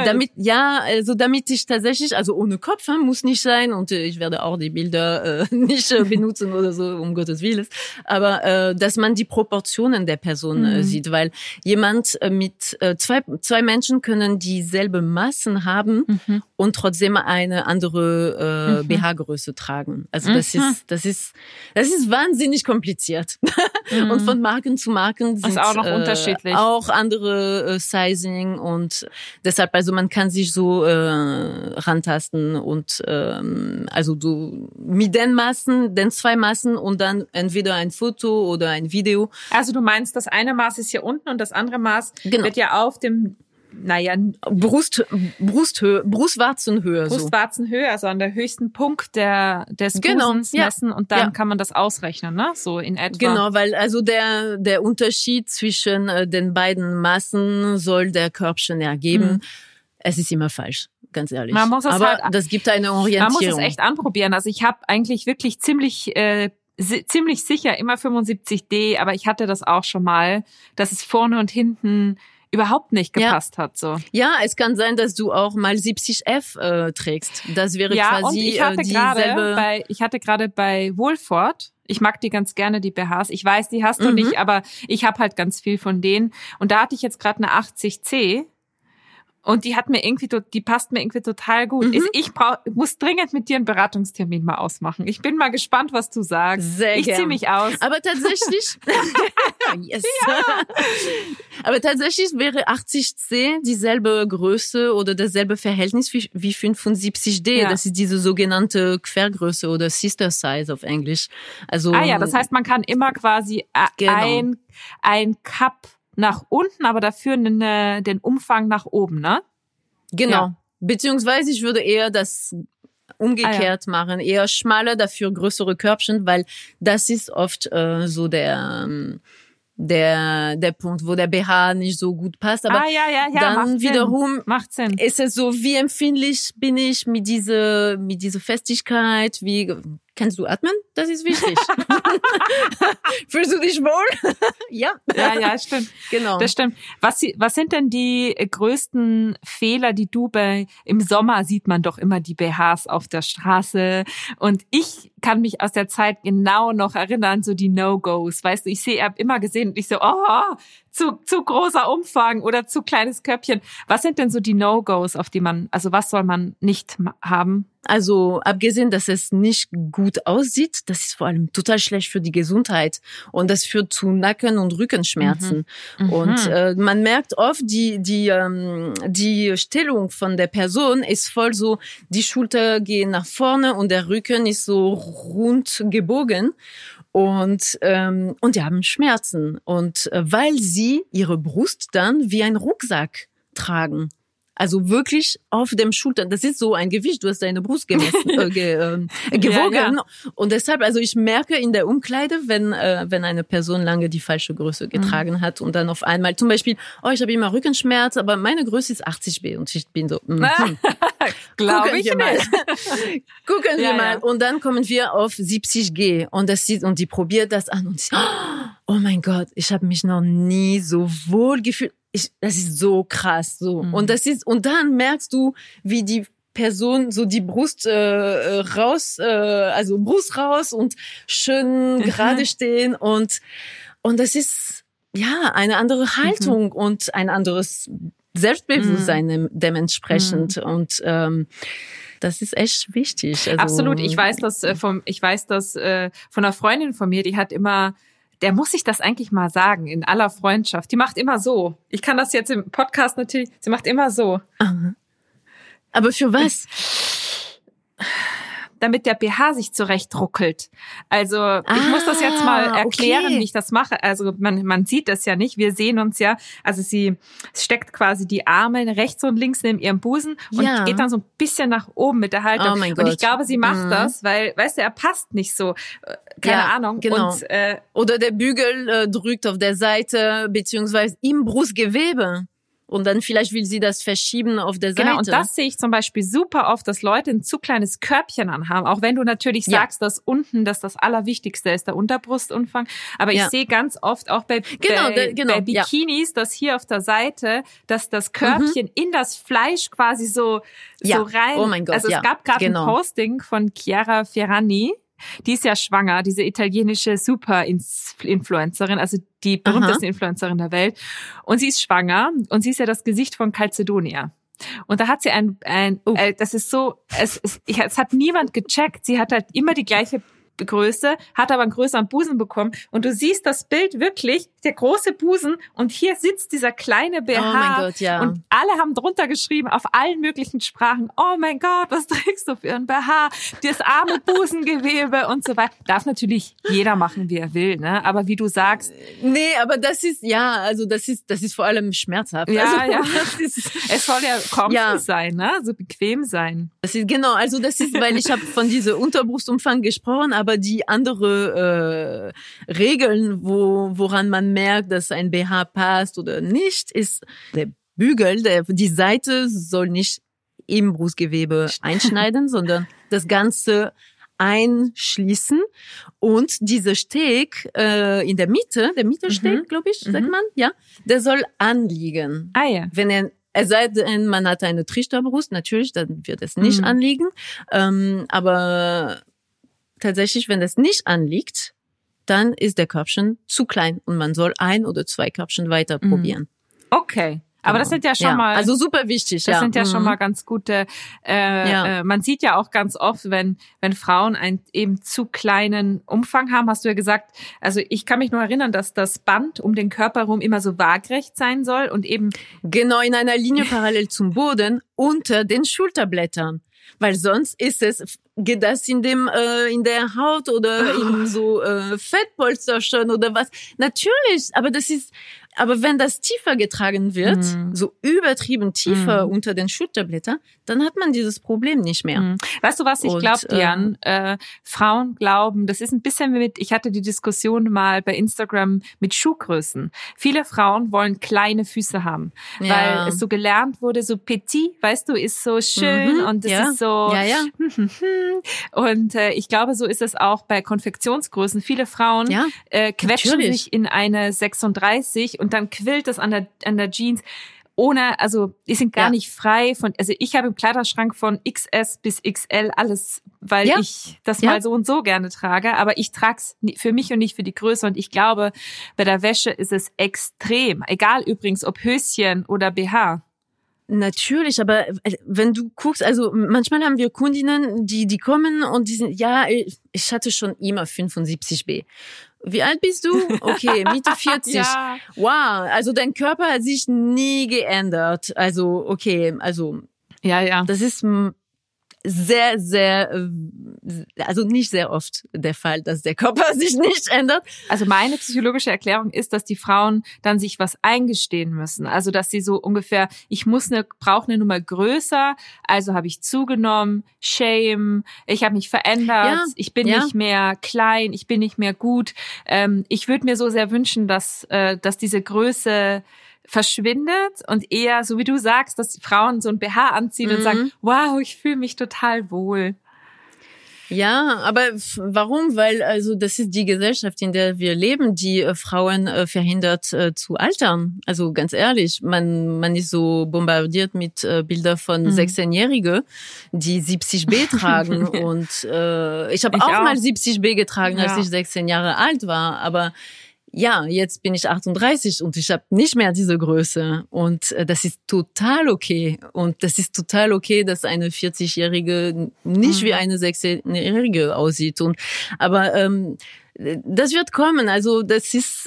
[SPEAKER 1] damit ich tatsächlich, also ohne Kopf, muss nicht sein, und ich werde auch die Bilder nicht benutzen oder so, um Gottes Willen. Aber dass man die Proportionen der Person sieht, weil jemand mit zwei Menschen können dieselbe Massen haben und trotzdem eine andere BH-Größe tragen. Also das ist wahnsinnig kompliziert. Und von Marken zu Marken sind
[SPEAKER 3] auch noch unterschiedlich.
[SPEAKER 1] Auch andere Sizing, und deshalb, also man kann sich so rantasten und also du mit den 2 Maßen und dann entweder ein Foto oder ein Video.
[SPEAKER 3] Also du meinst, das eine Maß ist hier unten und das andere Maß wird ja auf dem
[SPEAKER 1] Brustwarzenhöhe.
[SPEAKER 3] Brustwarzenhöhe, also an der höchsten Punkt des Busens messen, und dann kann man das ausrechnen, ne? So in etwa.
[SPEAKER 1] Genau, weil also der Unterschied zwischen den beiden Maßen soll der Körbchen ergeben. Es ist immer falsch, ganz ehrlich.
[SPEAKER 3] Man muss
[SPEAKER 1] das gibt eine Orientierung.
[SPEAKER 3] Man muss es echt anprobieren. Also ich habe eigentlich wirklich ziemlich sicher immer 75D, aber ich hatte das auch schon mal, dass es vorne und hinten überhaupt nicht gepasst hat. So.
[SPEAKER 1] Ja, es kann sein, dass du auch mal 70F trägst. Das wäre quasi
[SPEAKER 3] ich hatte gerade bei Wohlfort, ich mag die ganz gerne, die BHs. Ich weiß, die hast du nicht, aber ich habe halt ganz viel von denen. Und da hatte ich jetzt gerade eine 80C. Und die passt mir irgendwie total gut. Ich muss dringend mit dir einen Beratungstermin mal ausmachen. Ich bin mal gespannt, was du sagst.
[SPEAKER 1] Sehr
[SPEAKER 3] ich ziehe mich aus.
[SPEAKER 1] Aber tatsächlich, yes. Aber tatsächlich wäre 80C dieselbe Größe oder dasselbe Verhältnis wie 75D. Ja. Das ist diese sogenannte Quergröße oder Sister Size auf Englisch. Also.
[SPEAKER 3] Das heißt, man kann immer quasi ein Cup nach unten, aber dafür den Umfang nach oben, ne?
[SPEAKER 1] Genau. Ja. Beziehungsweise ich würde eher das umgekehrt machen, eher schmaler, dafür größere Körbchen, weil das ist oft so der Punkt, wo der BH nicht so gut passt. Aber dann wiederum
[SPEAKER 3] macht Sinn.
[SPEAKER 1] Ist es so, wie empfindlich bin ich mit dieser Festigkeit, wie Kannst du atmen? Das ist wichtig. Fühlst du dich wohl? Ja.
[SPEAKER 3] Ja, stimmt.
[SPEAKER 1] Genau.
[SPEAKER 3] Das stimmt. Was sind denn die größten Fehler, die du im Sommer sieht man doch immer die BHs auf der Straße. Und ich kann mich aus der Zeit genau noch erinnern, so die No-Gos. Weißt du, ich habe immer gesehen und ich so, zu großer Umfang oder zu kleines Köpfchen. Was sind denn so die No-Gos, auf die was soll man nicht haben?
[SPEAKER 1] Also abgesehen, dass es nicht gut aussieht, das ist vor allem total schlecht für die Gesundheit und das führt zu Nacken- und Rückenschmerzen. Und man merkt oft, die Stellung von der Person ist voll so, die Schulter gehen nach vorne und der Rücken ist so rund gebogen. Und die haben Schmerzen. Und weil sie ihre Brust dann wie ein Rucksack tragen. Also wirklich auf dem Schultern. Das ist so ein Gewicht. Du hast deine Brust gewogen. Ja. Und deshalb, also ich merke in der Umkleide, wenn eine Person lange die falsche Größe getragen hat und dann auf einmal zum Beispiel, ich habe immer Rückenschmerz, aber meine Größe ist 80B und ich bin so,
[SPEAKER 3] glaube ich mal.
[SPEAKER 1] Gucken wir mal. Und dann kommen wir auf 70G und die probiert das an und sie, oh mein Gott, ich habe mich noch nie so wohl gefühlt. Das ist so krass, so. Und dann merkst du, wie die Person so die Brust raus, also Brust raus und schön gerade stehen und das ist ja eine andere Haltung und ein anderes Selbstbewusstsein dementsprechend und das ist echt wichtig. Also,
[SPEAKER 3] absolut. Ich weiß das von einer Freundin von mir, die hat immer, der muss sich das eigentlich mal sagen, in aller Freundschaft. Die macht immer so. Ich kann das jetzt im Podcast natürlich, sie macht immer so.
[SPEAKER 1] Aha. Aber für was?
[SPEAKER 3] Damit der BH sich zurechtruckelt. Also ich muss das jetzt mal erklären, wie ich das mache. Also man sieht das ja nicht, wir sehen uns ja. Also sie steckt quasi die Arme rechts und links neben ihrem Busen und geht dann so ein bisschen nach oben mit der Haltung.
[SPEAKER 1] Oh mein Gott.
[SPEAKER 3] Und ich glaube, sie macht das, weil, weißt du, er passt nicht so. Keine Ahnung.
[SPEAKER 1] Genau.
[SPEAKER 3] Und,
[SPEAKER 1] oder der Bügel drückt auf der Seite, beziehungsweise im Brustgewebe. Und dann vielleicht will sie das verschieben auf der Seite.
[SPEAKER 3] Genau, und das sehe ich zum Beispiel super oft, dass Leute ein zu kleines Körbchen anhaben. Auch wenn du natürlich sagst, dass unten das Allerwichtigste ist, der Unterbrustumfang. Aber ich sehe ganz oft auch bei Bikinis, dass hier auf der Seite, dass das Körbchen in das Fleisch quasi so rein.
[SPEAKER 1] Oh mein Gott,
[SPEAKER 3] also es gab gerade ein Posting von Chiara Ferragni. Die ist ja schwanger, diese italienische Super-Influencerin, also die berühmteste Influencerin der Welt. Und sie ist schwanger und sie ist ja das Gesicht von Calzedonia. Und da hat sie das ist so, es hat niemand gecheckt. Sie hat halt immer die gleiche Größe, hat aber einen größeren Busen bekommen. Und du siehst das Bild wirklich, der große Busen und hier sitzt dieser kleine BH.
[SPEAKER 1] Oh mein Gott, ja.
[SPEAKER 3] Und alle haben drunter geschrieben, auf allen möglichen Sprachen, oh mein Gott, was trägst du für ein BH? Das arme Busengewebe und so weiter. Darf natürlich jeder machen, wie er will, ne? Aber wie du sagst.
[SPEAKER 1] Nee, aber das ist vor allem schmerzhaft.
[SPEAKER 3] Ja,
[SPEAKER 1] also,
[SPEAKER 3] es soll ja comfy sein, ne? So bequem sein.
[SPEAKER 1] Das ist, genau, also das ist, weil ich habe von diesem Unterbrustumfang gesprochen, aber die andere Regeln, woran man merkt, dass ein BH passt oder nicht, ist der Bügel, die Seite soll nicht im Brustgewebe einschneiden, sondern das Ganze einschließen und dieser Steg in der Mittelsteg, glaube ich, sagt man, der soll anliegen.
[SPEAKER 3] Ah ja.
[SPEAKER 1] Wenn es sei denn, man hat eine Trichterbrust, natürlich, dann wird es nicht anliegen, aber tatsächlich, wenn es nicht anliegt, dann ist der Körbchen zu klein und man soll 1 oder 2 Körbchen weiter probieren.
[SPEAKER 3] Okay. Aber das sind ja schon mal,
[SPEAKER 1] also super wichtig.
[SPEAKER 3] Das sind ja schon mal ganz gute. Man sieht ja auch ganz oft, wenn Frauen einen eben zu kleinen Umfang haben, hast du ja gesagt. Also ich kann mich nur erinnern, dass das Band um den Körper herum immer so waagrecht sein soll und eben
[SPEAKER 1] genau in einer Linie parallel zum Boden unter den Schulterblättern. Weil sonst geht das in der Haut oder in so Fettpolster schon oder was. Natürlich, aber wenn das tiefer getragen wird, so übertrieben tiefer unter den Schulterblättern, dann hat man dieses Problem nicht mehr.
[SPEAKER 3] Weißt du was, ich glaube, Dian, Frauen glauben, das ist ein bisschen ich hatte die Diskussion mal bei Instagram mit Schuhgrößen. Viele Frauen wollen kleine Füße haben, weil es so gelernt wurde, so petit, weißt du, ist so schön und es ist so, Und ich glaube, so ist es auch bei Konfektionsgrößen. Viele Frauen quetschen
[SPEAKER 1] natürlich.
[SPEAKER 3] sich in eine 36 und dann quillt es an der Jeans. Ohne, also die sind gar nicht frei von, also ich habe im Kleiderschrank von XS bis XL alles, weil ich das mal so und so gerne trage, aber ich trage es für mich und nicht für die Größe und ich glaube, bei der Wäsche ist es extrem, egal übrigens ob Höschen oder BH.
[SPEAKER 1] Natürlich, aber wenn du guckst, also manchmal haben wir Kundinnen, die kommen und die sind, ich hatte schon immer 75B. Wie alt bist du? Okay, Mitte 40.
[SPEAKER 3] Ja.
[SPEAKER 1] Wow, also dein Körper hat sich nie geändert. Also okay, also das ist sehr, sehr, also nicht sehr oft der Fall, dass der Körper sich nicht ändert.
[SPEAKER 3] Also meine psychologische Erklärung ist, dass die Frauen dann sich was eingestehen müssen. Also dass sie so ungefähr, brauche eine Nummer größer, also habe ich zugenommen, Shame, ich habe mich verändert, ich bin nicht mehr klein, ich bin nicht mehr gut. Ich würde mir so sehr wünschen, dass diese Größe verschwindet und eher, so wie du sagst, dass die Frauen so ein BH anziehen und sagen, wow, ich fühle mich total wohl.
[SPEAKER 1] Ja, aber warum? Weil also das ist die Gesellschaft, in der wir leben, die Frauen verhindert zu altern. Also ganz ehrlich, man ist so bombardiert mit Bildern von 16-Jährigen, die 70B tragen und ich habe auch mal 70B getragen, als ich 16 Jahre alt war, aber ja, jetzt bin ich 38 und ich habe nicht mehr diese Größe und das ist total okay und das ist total okay, dass eine 40-Jährige nicht wie eine 16-Jährige aussieht und aber das wird kommen, also das ist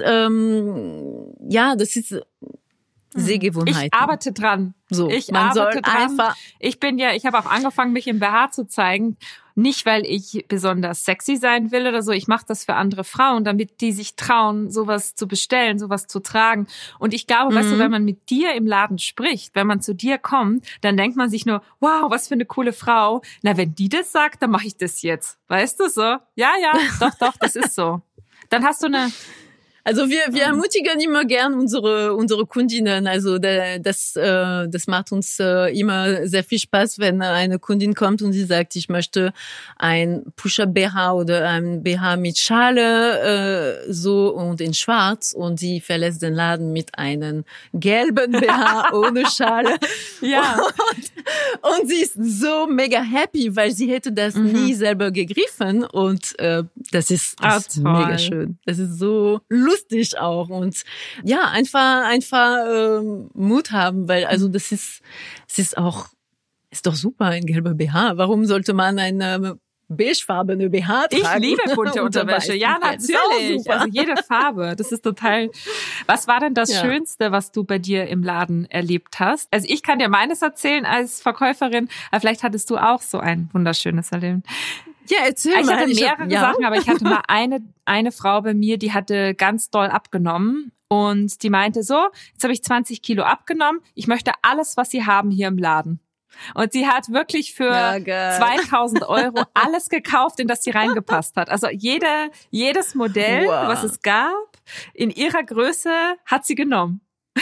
[SPEAKER 1] das ist Sehgewohnheiten.
[SPEAKER 3] Ich arbeite dran.
[SPEAKER 1] So,
[SPEAKER 3] ich
[SPEAKER 1] man
[SPEAKER 3] arbeite
[SPEAKER 1] soll
[SPEAKER 3] dran.
[SPEAKER 1] einfach.
[SPEAKER 3] Ich habe auch angefangen, mich im BH zu zeigen. Nicht, weil ich besonders sexy sein will oder so. Ich mache das für andere Frauen, damit die sich trauen, sowas zu bestellen, sowas zu tragen. Und ich glaube, weißt du, wenn man mit dir im Laden spricht, wenn man zu dir kommt, dann denkt man sich nur, wow, was für eine coole Frau. Na, wenn die das sagt, dann mache ich das jetzt. Weißt du so? Ja, doch, das ist so. Dann hast du eine...
[SPEAKER 1] Also wir ermutigen immer gern unsere Kundinnen. Also das macht uns immer sehr viel Spaß, wenn eine Kundin kommt und sie sagt, ich möchte ein Pusher-BH oder ein BH mit Schale so und in Schwarz und sie verlässt den Laden mit einem gelben BH ohne Schale.
[SPEAKER 3] Ja.
[SPEAKER 1] Und sie ist so mega happy, weil sie hätte das nie selber gegriffen und das ist mega schön. Das ist so lustig auch und ja, einfach Mut haben, weil also das ist doch super, ein gelber BH. Warum sollte man eine beigefarbene BH tragen?
[SPEAKER 3] Ich liebe bunte Unterwäsche. Ja, natürlich. Also jede Farbe. Das ist total. Was war denn das Schönste, was du bei dir im Laden erlebt hast? Also ich kann dir meines erzählen als Verkäuferin, aber vielleicht hattest du auch so ein wunderschönes Erleben.
[SPEAKER 1] Ja, erzähl mal.
[SPEAKER 3] Ich hatte mehrere Sachen, aber ich hatte mal eine Frau bei mir, die hatte ganz doll abgenommen und die meinte so, jetzt habe ich 20 Kilo abgenommen, ich möchte alles, was Sie haben hier im Laden. Und sie hat wirklich für 2.000 € alles gekauft, in das sie reingepasst hat. Also jedes Modell, was es gab, in ihrer Größe hat sie genommen.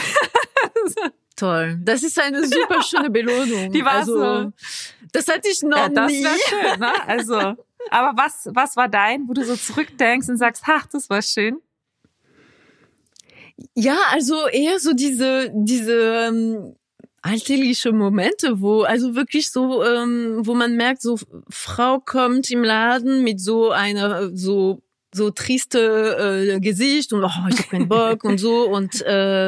[SPEAKER 1] Toll. Das ist eine super schöne Belohnung.
[SPEAKER 3] Die war so.
[SPEAKER 1] Das hatte ich noch
[SPEAKER 3] das
[SPEAKER 1] nie.
[SPEAKER 3] Das wäre schön, ne? Also, aber was war dein, wo du so zurückdenkst und sagst, ach, das war schön?
[SPEAKER 1] Ja, also eher so diese alltägliche Momente, wo also wirklich so, wo man merkt, so Frau kommt im Laden mit so einer so triste Gesicht und ich hab keinen Bock und so und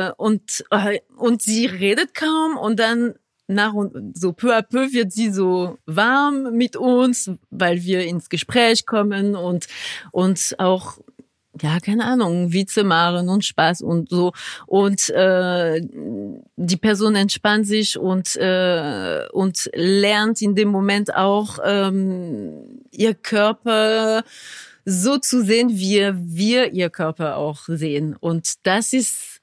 [SPEAKER 1] sie redet kaum und dann nach und so peu à peu wird sie so warm mit uns, weil wir ins Gespräch kommen und auch keine Ahnung, Witze machen und Spaß und so und die Person entspannt sich und lernt in dem Moment auch ihr Körper so zu sehen, wie wir ihr Körper auch sehen. Und das ist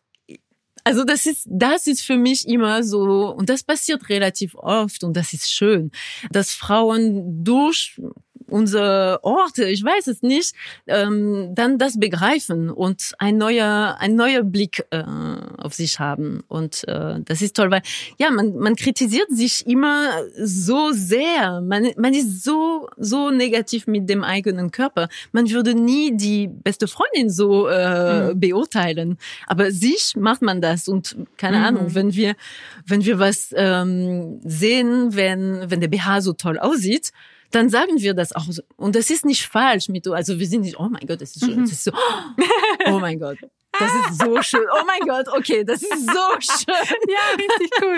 [SPEAKER 1] für mich immer so, und das passiert relativ oft und das ist schön, dass Frauen durch unsere Orte, ich weiß es nicht, dann das begreifen und ein neuer Blick auf sich haben. Und das ist toll, weil ja, man kritisiert sich immer so sehr. Man ist so negativ mit dem eigenen Körper. Man würde nie die beste Freundin so beurteilen. Aber sich macht man das. Und keine Ahnung, wenn wir was sehen, wenn der BH so toll aussieht, dann sagen wir das auch so. Und das ist nicht falsch also wir sind nicht, oh mein Gott, das ist schön. Das ist so, oh mein Gott, das ist so schön. Oh mein Gott, okay, das ist so schön.
[SPEAKER 3] Ja, richtig gut.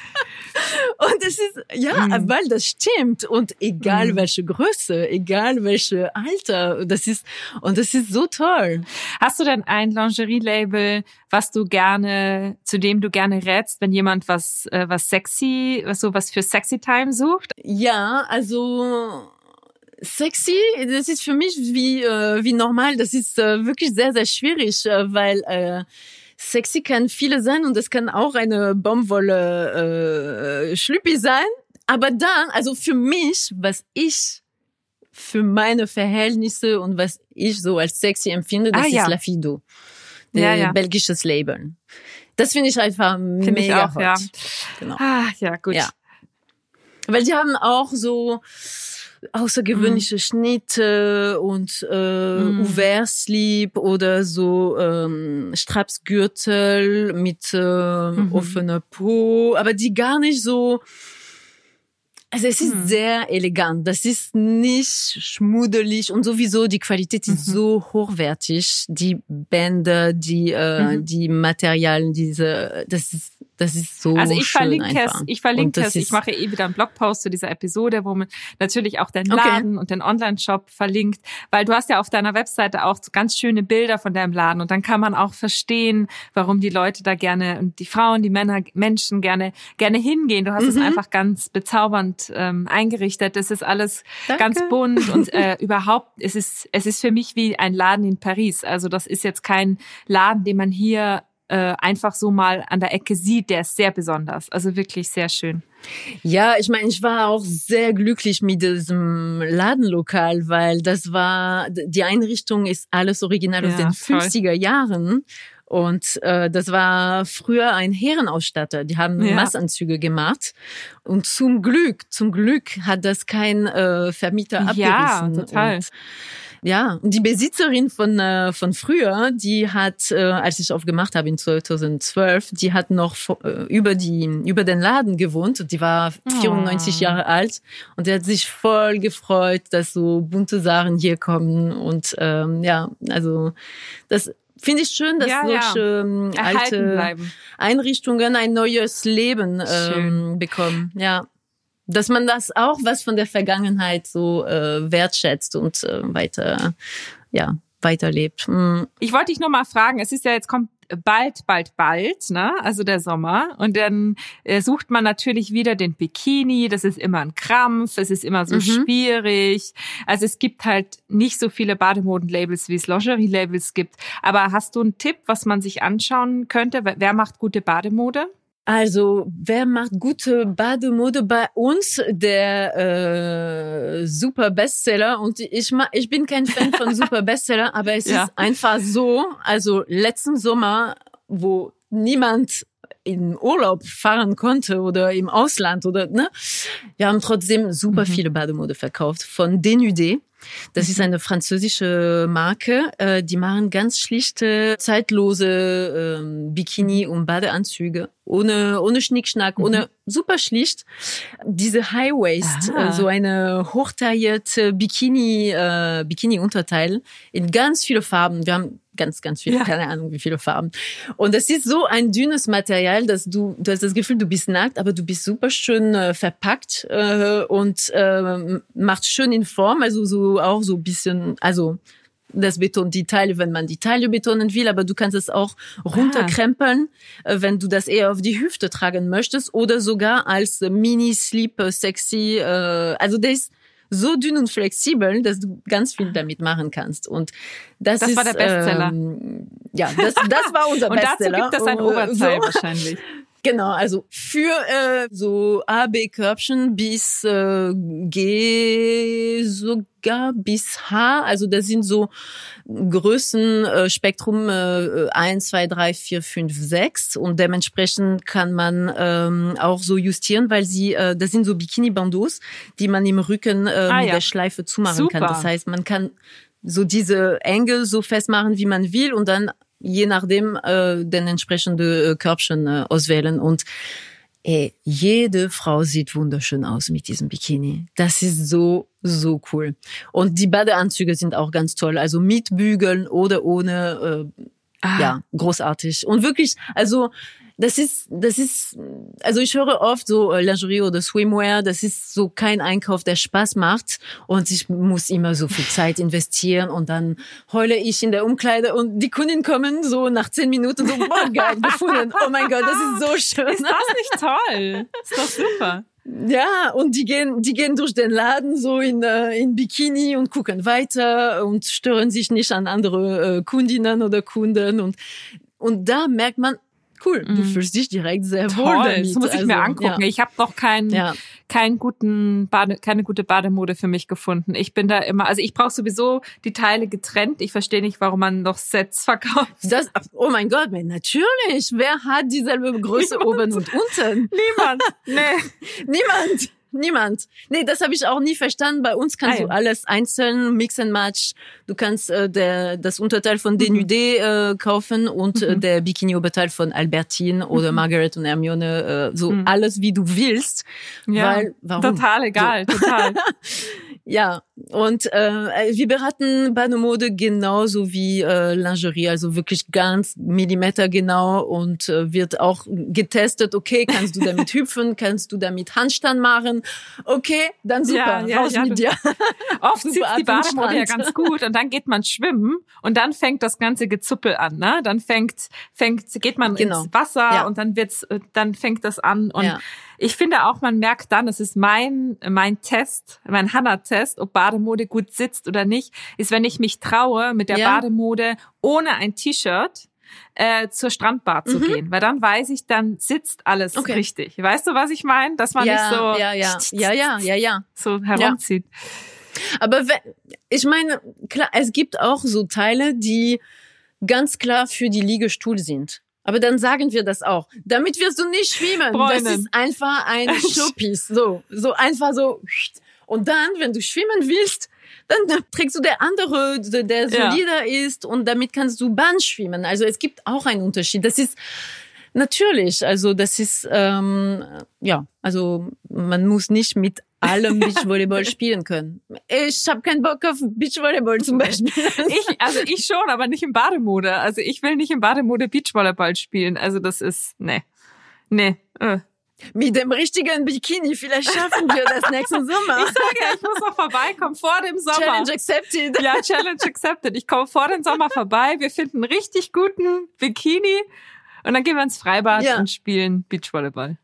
[SPEAKER 1] Und es ist, weil das stimmt. Und egal welche Größe, egal welche Alter, das ist so toll.
[SPEAKER 3] Hast du denn ein Lingerie-Label, zu dem du gerne rätst, wenn jemand was für Sexy Time sucht?
[SPEAKER 1] Ja, also, sexy, das ist für mich wie normal. Das ist wirklich sehr, sehr schwierig, weil sexy kann viele sein und es kann auch eine Baumwolle Schlüppi sein. Aber dann, also für mich, was ich für meine Verhältnisse und was ich so als sexy empfinde, das ist La Fido, belgisches Label. Das finde ich einfach mega hot. Ja. Genau.
[SPEAKER 3] Ja, gut.
[SPEAKER 1] Ja. Weil die haben auch so außergewöhnliche Schnitte und Ouvert-Sleeve oder so Strapsgürtel mit offener Po, aber die gar nicht so. Also es ist sehr elegant, das ist nicht schmuddelig und sowieso die Qualität ist so hochwertig, die Bänder, die Materialien, das ist so schön.
[SPEAKER 3] Also ich verlinke es.
[SPEAKER 1] Ich
[SPEAKER 3] mache wieder einen Blogpost zu dieser Episode, wo man natürlich auch den Laden und den Online-Shop verlinkt, weil du hast ja auf deiner Webseite auch ganz schöne Bilder von deinem Laden und dann kann man auch verstehen, warum die Leute da gerne und die Frauen, die Männer, Menschen gerne hingehen. Du hast es einfach ganz bezaubernd eingerichtet. Das ist alles ganz bunt und überhaupt, es ist für mich wie ein Laden in Paris. Also das ist jetzt kein Laden, den man hier einfach so mal an der Ecke sieht, der ist sehr besonders. Also wirklich sehr schön.
[SPEAKER 1] Ja, ich meine, ich war auch sehr glücklich mit diesem Ladenlokal, weil die Einrichtung ist alles original aus den 50er Jahren. Und das war früher ein Herrenausstatter. Die haben Massanzüge gemacht. Und zum Glück hat das kein Vermieter abgerissen.
[SPEAKER 3] Ja, total.
[SPEAKER 1] Und die Besitzerin von früher, die hat, als ich aufgemacht habe in 2012, die hat noch über den Laden gewohnt. Und die war 94 Jahre alt und die hat sich voll gefreut, dass so bunte Sachen hier kommen. Und also das finde ich schön, dass solche alte Einrichtungen ein neues Leben bekommen. Ja. Dass man das auch was von der Vergangenheit so wertschätzt und weiterlebt.
[SPEAKER 3] Ich wollte dich nur mal fragen, es ist ja jetzt kommt bald, ne? Also der Sommer. Und dann sucht man natürlich wieder den Bikini. Das ist immer ein Krampf. Es ist immer so schwierig. Also es gibt halt nicht so viele Bademoden-Labels, wie es Lingerie-Labels gibt. Aber hast du einen Tipp, was man sich anschauen könnte? Wer macht gute Bademode?
[SPEAKER 1] Also, wer macht gute Bademode bei uns? Der Super Bestseller. Und ich bin kein Fan von Super Bestseller, aber es ist einfach so. Also letzten Sommer, wo niemand in Urlaub fahren konnte oder im Ausland oder wir haben trotzdem super viele Bademode verkauft von Dénudé. Das ist eine französische Marke. Die machen ganz schlichte, zeitlose Bikini und Badeanzüge. Ohne Schnickschnack, ohne super schlicht. Diese High Waist, so eine hochtaillierte Bikini-Unterteil in ganz viele Farben. Wir haben ganz, ganz viele, keine Ahnung wie viele Farben. Und es ist so ein dünnes Material, dass du hast das Gefühl, du bist nackt, aber du bist super schön verpackt und macht schön in Form, also so auch so ein bisschen, also das betont die Taille, wenn man die Taille betonen will, aber du kannst es auch runterkrempeln, wenn du das eher auf die Hüfte tragen möchtest oder sogar als Mini-Slip sexy. Also der ist so dünn und flexibel, dass du ganz viel damit machen kannst. Und das
[SPEAKER 3] war der Bestseller.
[SPEAKER 1] Das war unser Bestseller.
[SPEAKER 3] Und dazu gibt es ein Oberteil wahrscheinlich.
[SPEAKER 1] Genau, also für so A-B-Körbchen bis G, sogar bis H, also das sind so Größen, Spektrum 1, 2, 3, 4, 5, 6 und dementsprechend kann man auch so justieren, weil das sind so Bikini-Bandeaus, die man im Rücken mit der Schleife zumachen kann. Das heißt, man kann so diese Enge so festmachen, wie man will und dann je nachdem den entsprechenden Körbchen auswählen. Und jede Frau sieht wunderschön aus mit diesem Bikini. Das ist so, so cool. Und die Badeanzüge sind auch ganz toll. Also mit Bügeln oder ohne, ja, großartig. Und wirklich, also das ist, also ich höre oft so Lingerie oder Swimwear, das ist so kein Einkauf, der Spaß macht und ich muss immer so viel Zeit investieren und dann heule ich in der Umkleide und die Kunden kommen so nach 10 Minuten so, boah, geil, gefunden, oh mein Gott, das ist so schön.
[SPEAKER 3] Ist das nicht toll? Ist doch super.
[SPEAKER 1] Ja, und die gehen durch den Laden so in Bikini und gucken weiter und stören sich nicht an andere Kundinnen oder Kunden und da merkt man, cool, du fühlst dich direkt sehr wohl damit.
[SPEAKER 3] Das muss ich mir angucken. Ja. Ich habe noch keine gute Bademode für mich gefunden. Ich bin da immer, also ich brauche sowieso die Teile getrennt. Ich verstehe nicht, warum man noch Sets verkauft.
[SPEAKER 1] Oh mein Gott, natürlich. Wer hat dieselbe Größe oben und unten?
[SPEAKER 3] Niemand. Nee.
[SPEAKER 1] Niemand. Nee, das habe ich auch nie verstanden. Bei uns kannst du alles einzeln, mix and match. Du kannst das Unterteil von Denudé kaufen und der Bikini-Oberteil von Albertine oder Margaret und Hermione, so alles wie du willst.
[SPEAKER 3] Ja,
[SPEAKER 1] weil, warum?
[SPEAKER 3] Total egal, so. Total.
[SPEAKER 1] Ja, und wir beraten Bademode genauso wie Lingerie, also wirklich ganz millimetergenau und wird auch getestet, okay, kannst du damit hüpfen, kannst du damit Handstand machen, okay, dann super, raus mit dir.
[SPEAKER 3] Oft sitzt die Bademode ja ganz gut und dann geht man schwimmen und dann fängt das ganze Gezuppel an, ne? Dann geht man ins Wasser und dann fängt das an und ich finde auch, man merkt dann, das ist mein Test, mein Hannah-Test, ob Bademode gut sitzt oder nicht, ist, wenn ich mich traue, mit der Bademode ohne ein T-Shirt zur Strandbar zu gehen. Weil dann weiß ich, dann sitzt alles richtig. Weißt du, was ich meine? Dass man nicht so so herumzieht.
[SPEAKER 1] Ja. Aber ich meine, klar, es gibt auch so Teile, die ganz klar für die Liegestuhl sind. Aber dann sagen wir das auch. Damit wirst du nicht schwimmen.
[SPEAKER 3] Bräunen.
[SPEAKER 1] Das ist einfach ein Showpiece. So einfach so. Und dann, wenn du schwimmen willst, dann trägst du der andere, der solider ist und damit kannst du Bahn schwimmen. Also es gibt auch einen Unterschied. Das ist natürlich, also das ist, also man muss nicht mit allem Beachvolleyball spielen können. Ich habe keinen Bock auf Beachvolleyball zum Beispiel.
[SPEAKER 3] Ich schon, aber nicht in Bademode. Also ich will nicht in Bademode Beachvolleyball spielen. Also das ist, nee.
[SPEAKER 1] Mit dem richtigen Bikini, vielleicht schaffen wir das nächsten Sommer.
[SPEAKER 3] Ich sage ja, ich muss noch vorbeikommen vor dem Sommer.
[SPEAKER 1] Challenge accepted.
[SPEAKER 3] Ja, Challenge accepted. Ich komme vor dem Sommer vorbei, wir finden einen richtig guten Bikini und dann gehen wir ins Freibad und spielen Beachvolleyball.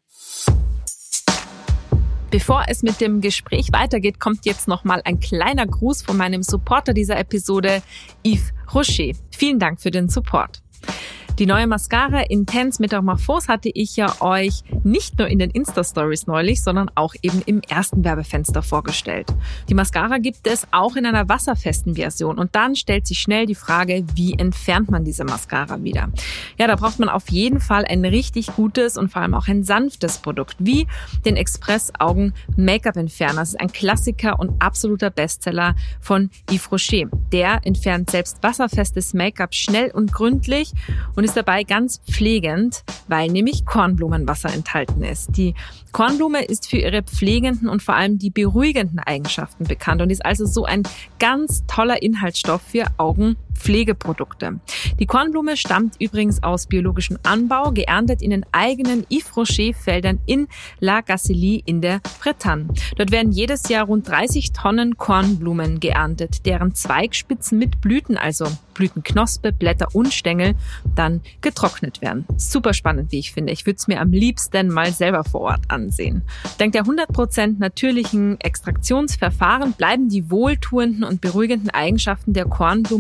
[SPEAKER 3] Bevor es mit dem Gespräch weitergeht, kommt jetzt nochmal ein kleiner Gruß von meinem Supporter dieser Episode, Yves Rocher. Vielen Dank für den Support. Die neue Mascara Intense Metamorphose hatte ich ja euch nicht nur in den Insta-Stories neulich, sondern auch eben im ersten Werbefenster vorgestellt. Die Mascara gibt es auch in einer wasserfesten Version und dann stellt sich schnell die Frage, wie entfernt man diese Mascara wieder? Ja, da braucht man auf jeden Fall ein richtig gutes und vor allem auch ein sanftes Produkt, wie den Express Augen Make-up Entferner. Das ist ein Klassiker und absoluter Bestseller von Yves Rocher. Der entfernt selbst wasserfestes Make-up schnell und gründlich und ist dabei ganz pflegend, weil nämlich Kornblumenwasser enthalten ist. Die Kornblume ist für ihre pflegenden und vor allem die beruhigenden Eigenschaften bekannt und ist also so ein ganz toller Inhaltsstoff für Augenpflegeprodukte. Die Kornblume stammt übrigens aus biologischem Anbau, geerntet in den eigenen Yves Rocher Feldern in La Gacilly in der Bretagne. Dort werden jedes Jahr rund 30 Tonnen Kornblumen geerntet, deren Zweigspitzen mit Blüten, also Blütenknospe, Blätter und Stängel, dann getrocknet werden. Super spannend, wie ich finde. Ich würde es mir am liebsten mal selber vor Ort ansehen. Dank der 100% natürlichen Extraktionsverfahren bleiben die wohltuenden und beruhigenden Eigenschaften der Kornblumenextrakte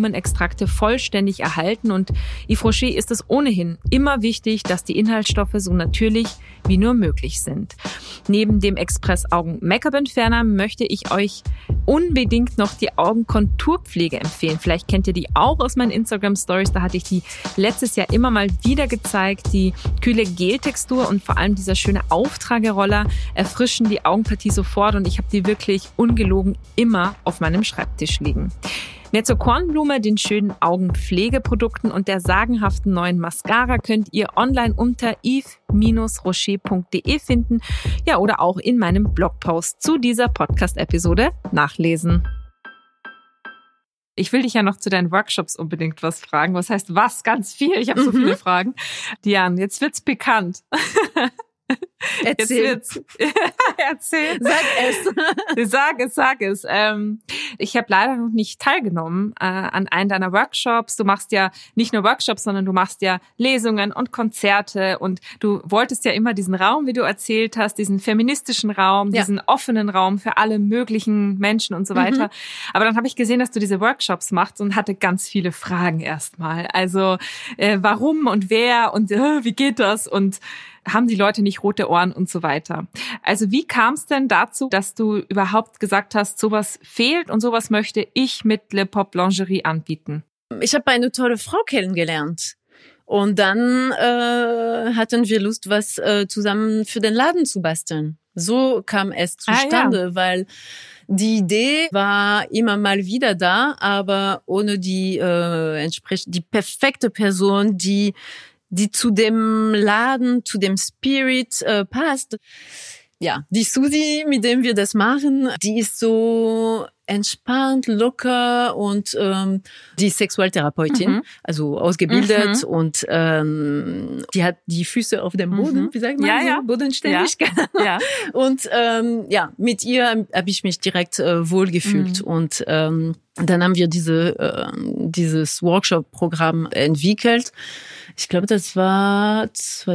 [SPEAKER 3] Extrakte vollständig erhalten und Yves Rocher ist es ohnehin immer wichtig, dass die Inhaltsstoffe so natürlich wie nur möglich sind. Neben dem Express Augen Make-up-Entferner möchte ich euch unbedingt noch die Augenkonturpflege empfehlen. Vielleicht kennt ihr die auch aus meinen Instagram-Stories. Da hatte ich die letztes Jahr immer mal wieder gezeigt. Die kühle Geltextur und vor allem dieser schöne Auftrageroller erfrischen die Augenpartie sofort und ich habe die wirklich ungelogen immer auf meinem Schreibtisch liegen. Mehr zur Kornblume, den schönen Augenpflegeprodukten und der sagenhaften neuen Mascara könnt ihr online unter yves-rocher.de finden, ja, oder auch in meinem Blogpost zu dieser Podcast-Episode nachlesen. Ich will dich ja noch zu deinen Workshops unbedingt was fragen. Was heißt was? Ganz viel. Ich habe so viele Fragen. Diane, jetzt wird's bekannt.
[SPEAKER 1] Erzähl.
[SPEAKER 3] Erzähl.
[SPEAKER 1] Sag es.
[SPEAKER 3] Sag es. Ich habe leider noch nicht teilgenommen an einem deiner Workshops. Du machst ja nicht nur Workshops, sondern du machst ja Lesungen und Konzerte und du wolltest ja immer diesen Raum, wie du erzählt hast, diesen feministischen Raum, diesen offenen Raum für alle möglichen Menschen und so weiter. Aber dann habe ich gesehen, dass du diese Workshops machst und hatte ganz viele Fragen erstmal. Also warum und wer und wie geht das und haben die Leute nicht rote Ohren und so weiter. Also wie kam es denn dazu, dass du überhaupt gesagt hast, sowas fehlt und sowas möchte ich mit Le Pop Lingerie anbieten?
[SPEAKER 1] Ich habe eine tolle Frau kennengelernt. Und dann hatten wir Lust, was zusammen für den Laden zu basteln. So kam es zustande, weil die Idee war immer mal wieder da, aber ohne die die perfekte Person, die zu dem Laden, zu dem Spirit passt. Ja, die Susi, mit dem wir das machen, die ist so entspannt, locker und die ist Sexualtherapeutin, also ausgebildet und die hat die Füße auf dem Boden, wie sagt man so? Bodenständigkeit.
[SPEAKER 3] Ja.
[SPEAKER 1] Und mit ihr habe ich mich direkt wohlgefühlt und dann haben wir dieses Workshop-Programm entwickelt. Ich glaube, das war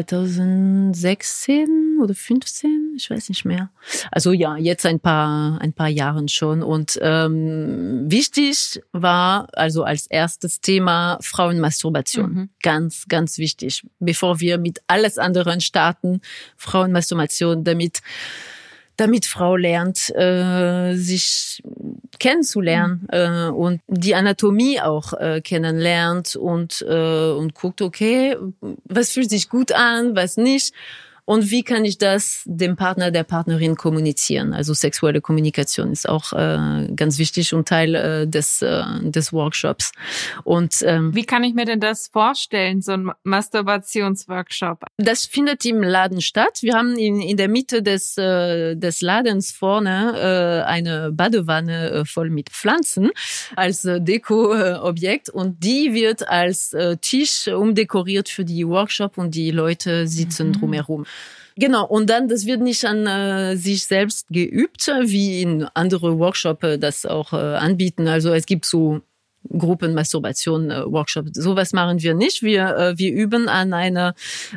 [SPEAKER 1] 2016 oder 15, ich weiß nicht mehr. Also ja, jetzt ein paar Jahren schon. Und wichtig war also als erstes Thema Frauenmasturbation. Ganz, ganz wichtig. Bevor wir mit alles anderen starten, Frauenmasturbation, damit Frau lernt, sich kennenzulernen und die Anatomie auch kennenlernt und guckt, okay, was fühlt sich gut an, was nicht. Und wie kann ich das dem Partner, der Partnerin kommunizieren? Also sexuelle Kommunikation ist auch ganz wichtig und Teil des Workshops. Und
[SPEAKER 3] wie kann ich mir denn das vorstellen, so ein Masturbationsworkshop?
[SPEAKER 1] Das findet im Laden statt. Wir haben in der Mitte des Ladens vorne eine Badewanne voll mit Pflanzen als Deko-Objekt und die wird als Tisch umdekoriert für die Workshop und die Leute sitzen drumherum. Genau, und dann, das wird nicht an sich selbst geübt, wie in andere Workshops das auch anbieten. Also es gibt so Gruppenmasturbation-Workshop. Sowas machen wir nicht. Wir üben an einer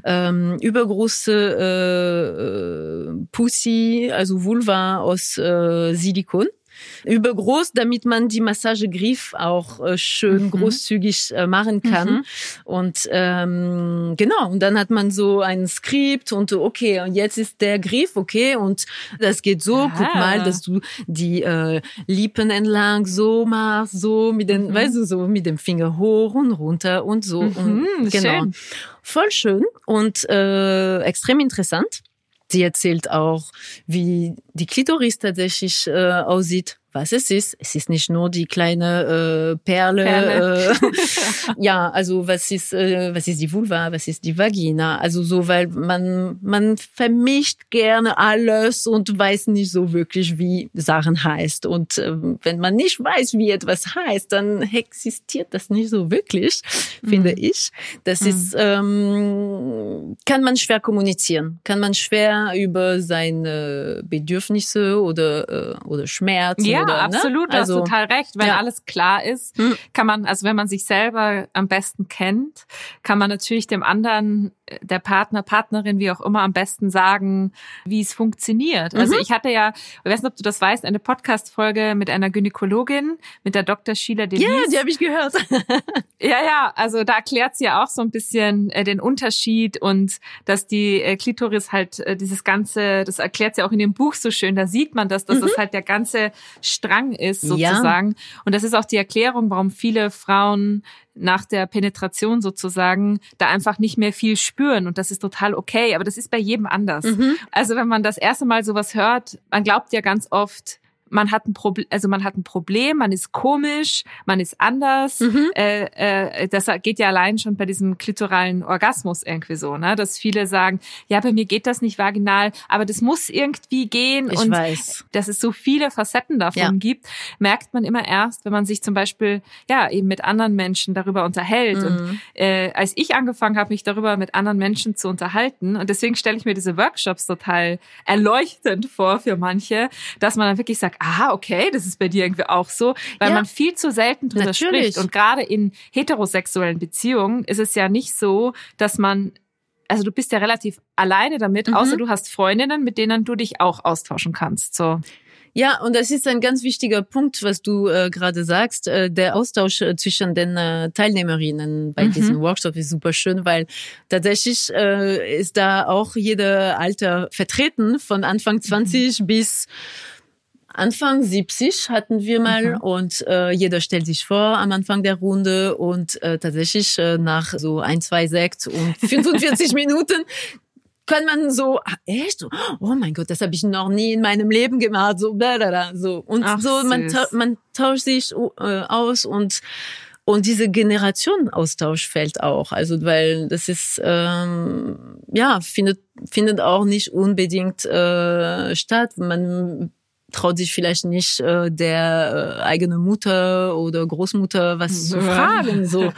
[SPEAKER 1] übergroße Pussy, also Vulva aus Silikon. Übergroß, damit man die Massagegriff auch schön großzügig machen kann. Und genau, und dann hat man so ein Skript und okay, und jetzt ist der Griff, okay, und das geht so, guck mal, dass du die Lippen entlang so machst, so mit den, weißt du, so mit dem Finger hoch und runter und so. Und, genau.
[SPEAKER 3] Schön.
[SPEAKER 1] Voll schön und extrem interessant. Sie erzählt auch, wie die Klitoris tatsächlich aussieht, was es ist. Es ist nicht nur die kleine Perle. Ja, also was ist die Vulva, was ist die Vagina? Also so, weil man vermischt gerne alles und weiß nicht so wirklich, wie Sachen heißt. Und wenn man nicht weiß, wie etwas heißt, dann existiert das nicht so wirklich, finde ich. Das ist, kann man schwer kommunizieren, kann man schwer über seine Bedürfnisse oder Schmerz oder oder?
[SPEAKER 3] Absolut,
[SPEAKER 1] Ne?
[SPEAKER 3] du hast total recht. Wenn alles klar ist, kann man, also wenn man sich selber am besten kennt, kann man natürlich dem anderen, der Partner, Partnerin, wie auch immer, am besten sagen, wie es funktioniert. Also ich hatte ja, ich weiß nicht, ob du das weißt, eine Podcast-Folge mit einer Gynäkologin, mit der Dr. Sheila Delis.
[SPEAKER 1] Ja, die habe ich gehört.
[SPEAKER 3] Ja, also da erklärt sie ja auch so ein bisschen den Unterschied und dass die Klitoris halt dieses Ganze, das erklärt sie auch in dem Buch so schön, da sieht man dass das halt der ganze Strang ist sozusagen. Ja. Und das ist auch die Erklärung, warum viele Frauen nach der Penetration sozusagen da einfach nicht mehr viel spüren und das ist total okay, aber das ist bei jedem anders. Also wenn man das erste Mal sowas hört, man glaubt ja ganz oft, man hat ein Problem, man ist komisch, man ist anders. Das geht ja allein schon bei diesem klitoralen Orgasmus irgendwie so, ne? Dass viele sagen, ja, bei mir geht das nicht vaginal, aber das muss irgendwie gehen.
[SPEAKER 1] Ich weiß.
[SPEAKER 3] Dass es so viele Facetten davon gibt, merkt man immer erst, wenn man sich zum Beispiel eben mit anderen Menschen darüber unterhält. Und als ich angefangen habe, mich darüber mit anderen Menschen zu unterhalten, und deswegen stelle ich mir diese Workshops total erleuchtend vor für manche, dass man dann wirklich sagt, aha, okay, das ist bei dir irgendwie auch so, weil man viel zu selten drüber spricht. Und gerade in heterosexuellen Beziehungen ist es ja nicht so, dass man, also du bist ja relativ alleine damit, außer du hast Freundinnen, mit denen du dich auch austauschen kannst. So.
[SPEAKER 1] Ja, und das ist ein ganz wichtiger Punkt, was du gerade sagst. Der Austausch zwischen den Teilnehmerinnen bei diesem Workshop ist super schön, weil tatsächlich ist da auch jeder Alter vertreten, von Anfang 20 bis Anfang 70 hatten wir mal und jeder stellt sich vor am Anfang der Runde und tatsächlich nach so 1, 2 Sekt und 45 Minuten kann man so, echt? Oh mein Gott, das habe ich noch nie in meinem Leben gemacht, so blablabla, so. Und so, man tauscht sich aus und diese Generationenaustausch fällt auch, also weil das ist findet auch nicht unbedingt statt. Man traut sich vielleicht nicht der eigene Mutter oder Großmutter was zu fragen. So.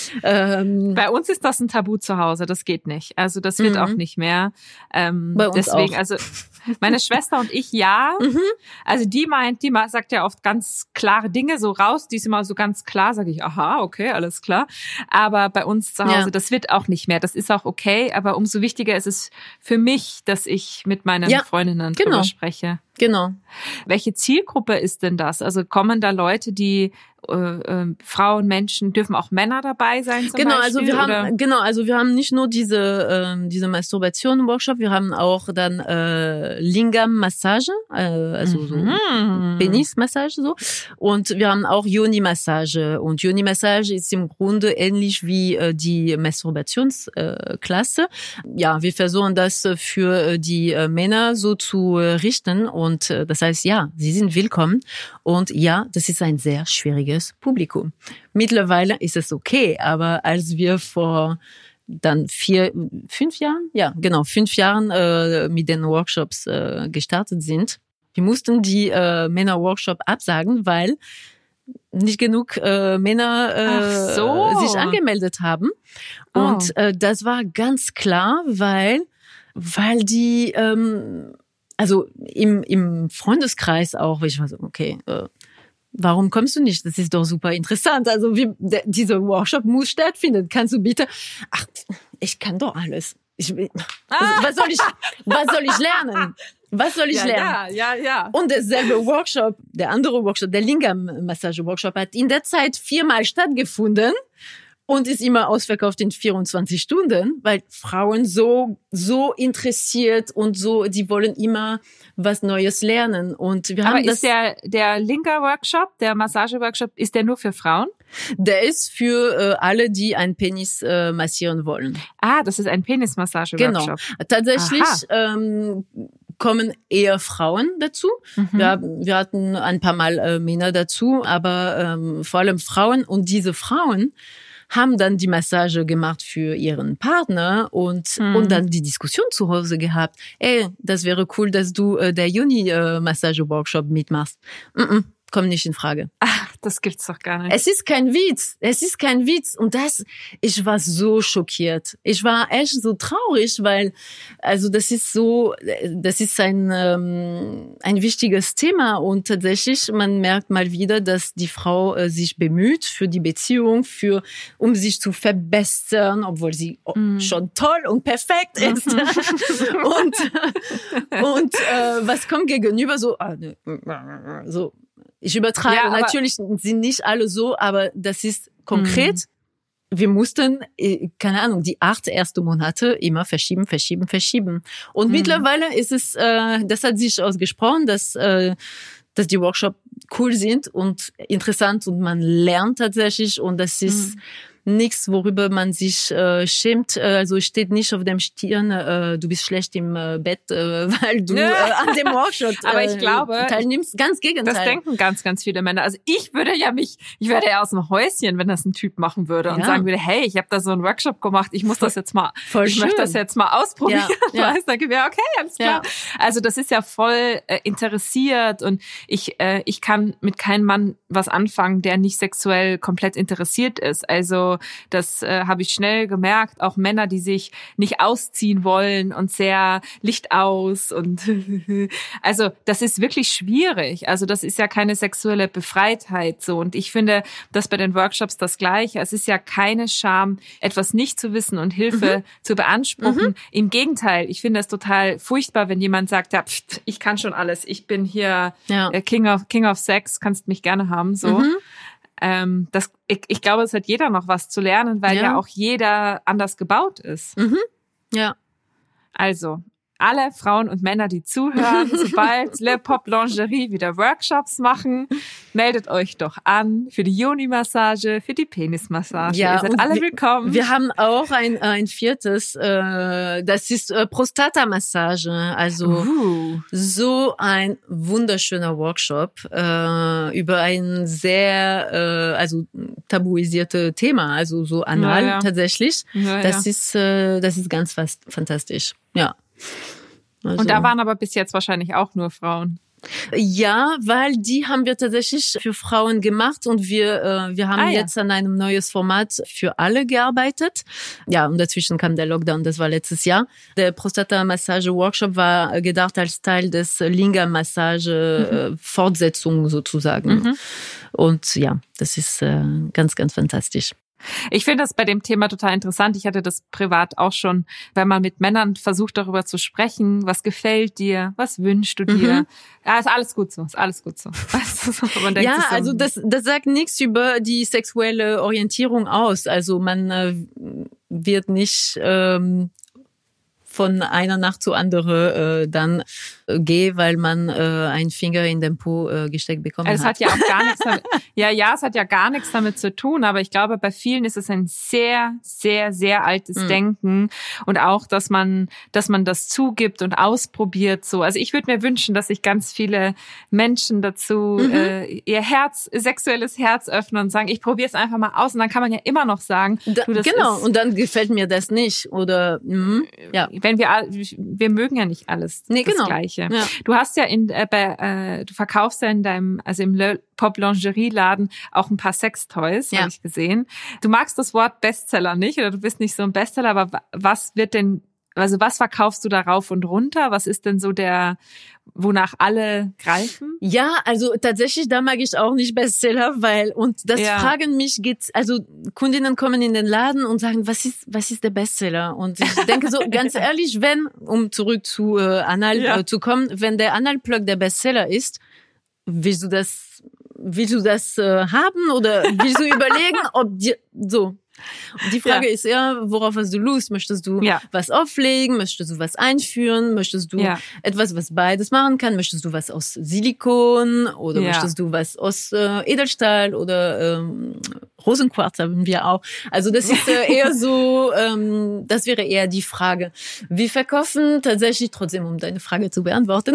[SPEAKER 3] Bei uns ist das ein Tabu zu Hause, das geht nicht. Also das wird auch nicht mehr.
[SPEAKER 1] Bei uns
[SPEAKER 3] deswegen,
[SPEAKER 1] auch.
[SPEAKER 3] also meine Schwester und ich Also die sagt ja oft ganz klare Dinge so raus, die ist immer so ganz klar, sage ich, aha, okay, alles klar. Aber bei uns zu Hause, das wird auch nicht mehr. Das ist auch okay, aber umso wichtiger ist es für mich, dass ich mit meinen Freundinnen drüber spreche.
[SPEAKER 1] Genau.
[SPEAKER 3] Welche Zielgruppe ist denn das? Also kommen da Leute, die Frauen, Menschen, dürfen auch Männer dabei sein zum Beispiel?
[SPEAKER 1] Also wir haben nicht nur diese Masturbation-Workshop, wir haben auch dann Lingam-Massage, also so Penis-Massage so. Und wir haben auch Yoni-Massage. Und Yoni-Massage ist im Grunde ähnlich wie die Masturbationsklasse. Ja, wir versuchen das für die Männer so zu richten. Und das heißt, ja, sie sind willkommen. Und ja, das ist ein sehr schwieriges Publikum. Mittlerweile ist es okay, aber als wir vor dann 5 Jahren, 5 Jahren mit den Workshops gestartet sind, wir mussten die Männer-Workshop absagen, weil nicht genug Männer sich angemeldet haben. Und das war ganz klar, weil die also im Freundeskreis auch, ich war so, okay, warum kommst du nicht? Das ist doch super interessant. Also dieser Workshop muss stattfinden. Kannst du bitte? Ach, ich kann doch alles. Was soll ich lernen? Was soll ich lernen?
[SPEAKER 3] Ja.
[SPEAKER 1] Und derselbe Workshop, der andere Workshop, der Lingam-Massage-Workshop hat in der Zeit 4-mal stattgefunden. Und ist immer ausverkauft in 24 Stunden, weil Frauen so interessiert und so, die wollen immer was Neues lernen. Und wir haben
[SPEAKER 3] ist der Linga-Workshop, der Massage-Workshop, ist der nur für Frauen?
[SPEAKER 1] Der ist für alle, die einen Penis massieren wollen.
[SPEAKER 3] Ah, das ist ein Penis-Massage-Workshop.
[SPEAKER 1] Genau. Tatsächlich kommen eher Frauen dazu. Wir hatten ein paar Mal Männer dazu, aber vor allem Frauen. Und diese Frauen haben dann die Massage gemacht für ihren Partner und dann die Diskussion zu Hause gehabt. Ey, das wäre cool, dass du der Juni-Massage-Workshop mitmachst. kommt nicht in Frage.
[SPEAKER 3] Ach, das gibt's doch gar nicht.
[SPEAKER 1] Es ist kein Witz. Und ich war so schockiert. Ich war echt so traurig, weil, also das ist ein wichtiges Thema und tatsächlich, man merkt mal wieder, dass die Frau sich bemüht für die Beziehung, um sich zu verbessern, obwohl sie schon toll und perfekt ist. und was kommt gegenüber so, ich übertreibe,
[SPEAKER 3] ja,
[SPEAKER 1] natürlich sind nicht alle so, aber das ist konkret. Wir mussten, keine Ahnung, die 8 ersten Monate immer verschieben. Und mittlerweile ist es, das hat sich ausgesprochen, dass die Workshops cool sind und interessant und man lernt tatsächlich und das ist nichts, worüber man sich schämt. Also steht nicht auf dem Stirn, du bist schlecht im Bett, weil du an dem Workshop
[SPEAKER 3] aber ich glaube,
[SPEAKER 1] teilnimmst. Ganz Gegenteil.
[SPEAKER 3] Das denken ganz, ganz viele Männer. Also ich würde ja aus dem Häuschen, wenn das ein Typ machen würde und sagen würde, hey, ich habe da so einen Workshop gemacht, ich möchte das jetzt mal ausprobieren. Ja. Weißt, dann okay, alles klar. Ja. Also das ist ja voll interessiert und ich kann mit keinem Mann was anfangen, der nicht sexuell komplett interessiert ist. Also das habe ich schnell gemerkt. Auch Männer, die sich nicht ausziehen wollen und sehr Licht aus und also das ist wirklich schwierig. Also das ist ja keine sexuelle Befreitheit so. Und ich finde, dass bei den Workshops das Gleiche. Es ist ja keine Scham, etwas nicht zu wissen und Hilfe zu beanspruchen. Im Gegenteil, ich finde es total furchtbar, wenn jemand sagt, ja, ich kann schon alles. Ich bin hier King of Sex, kannst mich gerne haben so. Ich glaube, es hat jeder noch was zu lernen, weil ja auch jeder anders gebaut ist.
[SPEAKER 1] Ja.
[SPEAKER 3] Also, alle Frauen und Männer, die zuhören, sobald Le Pop Lingerie wieder Workshops machen, meldet euch doch an für die Yoni-Massage, für die Penismassage.
[SPEAKER 1] Ja,
[SPEAKER 3] ihr seid alle willkommen.
[SPEAKER 1] Wir haben auch ein viertes, das ist Prostata-Massage. Also so ein wunderschöner Workshop über ein sehr tabuisierte Thema, also so anal tatsächlich. Das ist ganz fantastisch. Ja. Also.
[SPEAKER 3] Und da waren aber bis jetzt wahrscheinlich auch nur Frauen.
[SPEAKER 1] Ja, weil die haben wir tatsächlich für Frauen gemacht und wir haben jetzt an einem neues Format für alle gearbeitet. Ja, und dazwischen kam der Lockdown, das war letztes Jahr. Der Prostata-Massage-Workshop war gedacht als Teil des Linga-Massage-Fortsetzung sozusagen. Und ja, das ist ganz, ganz fantastisch.
[SPEAKER 3] Ich finde das bei dem Thema total interessant. Ich hatte das privat auch schon, wenn man mit Männern versucht, darüber zu sprechen. Was gefällt dir? Was wünschst du dir? Ja, ist alles gut so. Man denkt
[SPEAKER 1] ja,
[SPEAKER 3] so,
[SPEAKER 1] also das sagt nichts über die sexuelle Orientierung aus. Also man wird nicht von einer Nacht zur anderen dann gehe, weil man einen Finger in den Po gesteckt bekommen hat.
[SPEAKER 3] Es hat ja auch gar nichts damit, es hat ja gar nichts damit zu tun, aber ich glaube, bei vielen ist es ein sehr, sehr, sehr altes Denken und auch, dass man das zugibt und ausprobiert so. Also ich würde mir wünschen, dass sich ganz viele Menschen dazu ihr sexuelles Herz öffnen und sagen, ich probiere es einfach mal aus und dann kann man ja immer noch sagen,
[SPEAKER 1] und dann gefällt mir das nicht oder
[SPEAKER 3] wenn wir mögen ja nicht alles das Gleiche. Ja. Du hast ja du verkaufst ja im Le Pop Lingerie Laden auch ein paar Sextoys, habe ich gesehen. Du magst das Wort Bestseller nicht oder du bist nicht so ein Bestseller, aber was verkaufst du da rauf und runter? Was ist denn so wonach alle greifen?
[SPEAKER 1] Ja, also tatsächlich, da mag ich auch nicht Bestseller, fragen mich, Kundinnen kommen in den Laden und sagen, was ist der Bestseller? Und ich denke so, ganz ehrlich, um zurück zu Anal zu kommen, wenn der Analplug der Bestseller ist, willst du das haben oder willst du überlegen, ob dir so? Die Frage ist worauf hast du Lust? Möchtest du was auflegen? Möchtest du was einführen? Möchtest du etwas, was beides machen kann? Möchtest du was aus Silikon oder möchtest du was aus Edelstahl oder Rosenquarz haben wir auch. Also das ist eher so, das wäre eher die Frage. Wir verkaufen tatsächlich, trotzdem um deine Frage zu beantworten,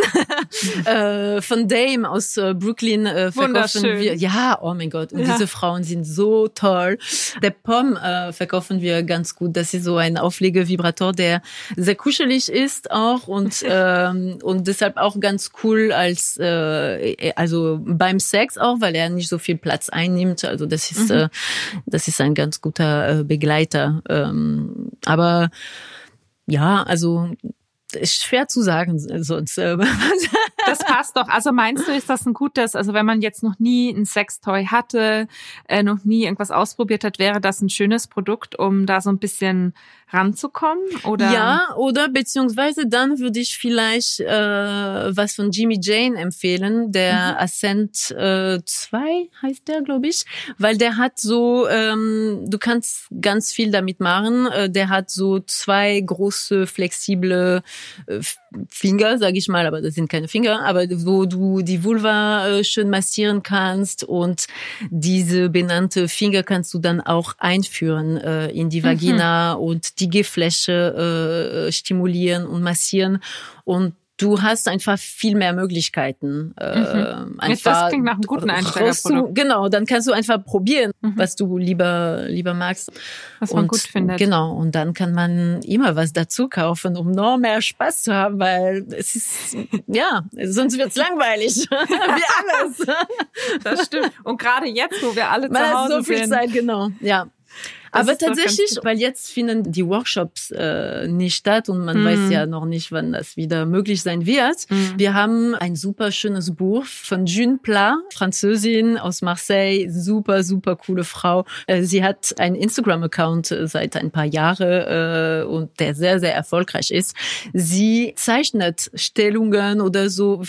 [SPEAKER 1] von Dame aus Brooklyn verkaufen wir. Ja, oh mein Gott. Und diese Frauen sind so toll. Der Pomme Home verkaufen wir ganz gut. Das ist so ein Auflegevibrator, der sehr kuschelig ist auch und deshalb auch ganz cool als also beim Sex auch, weil er nicht so viel Platz einnimmt. Also das ist ein ganz guter Begleiter. Aber ja, also ist schwer zu sagen sonst.
[SPEAKER 3] Das passt doch. Also meinst du, ist das ein gutes, also wenn man jetzt noch nie ein Sextoy hatte, noch nie irgendwas ausprobiert hat, wäre das ein schönes Produkt, um da so ein bisschen ranzukommen? Oder?
[SPEAKER 1] Ja, oder beziehungsweise dann würde ich vielleicht was von Jimmy Jane empfehlen, der Ascent 2 heißt der, glaube ich, weil der hat so, du kannst ganz viel damit machen, der hat so 2 große, flexible Finger, sage ich mal, aber das sind keine Finger, aber wo du die Vulva schön massieren kannst und diese benannte Finger kannst du dann auch einführen in die Vagina und die G-Fläche stimulieren und massieren und du hast einfach viel mehr Möglichkeiten.
[SPEAKER 3] Das klingt nach einem guten Einsteigerprodukt.
[SPEAKER 1] Genau, dann kannst du einfach probieren, was du lieber magst.
[SPEAKER 3] Was man gut findet.
[SPEAKER 1] Genau, und dann kann man immer was dazu kaufen, um noch mehr Spaß zu haben, weil es ist, ja, sonst wird's langweilig. Wie alles.
[SPEAKER 3] Das stimmt. Und gerade jetzt, wo wir alle zu Hause sind.
[SPEAKER 1] Man hat so viel Zeit, genau, ja.
[SPEAKER 3] Das
[SPEAKER 1] aber tatsächlich, weil jetzt finden die Workshops nicht statt und man weiß ja noch nicht, wann das wieder möglich sein wird. Wir haben ein super schönes Buch von June Pla, Französin aus Marseille, super, super coole Frau. Sie hat einen Instagram-Account seit ein paar Jahren und der sehr, sehr erfolgreich ist. Sie zeichnet Stellungen oder so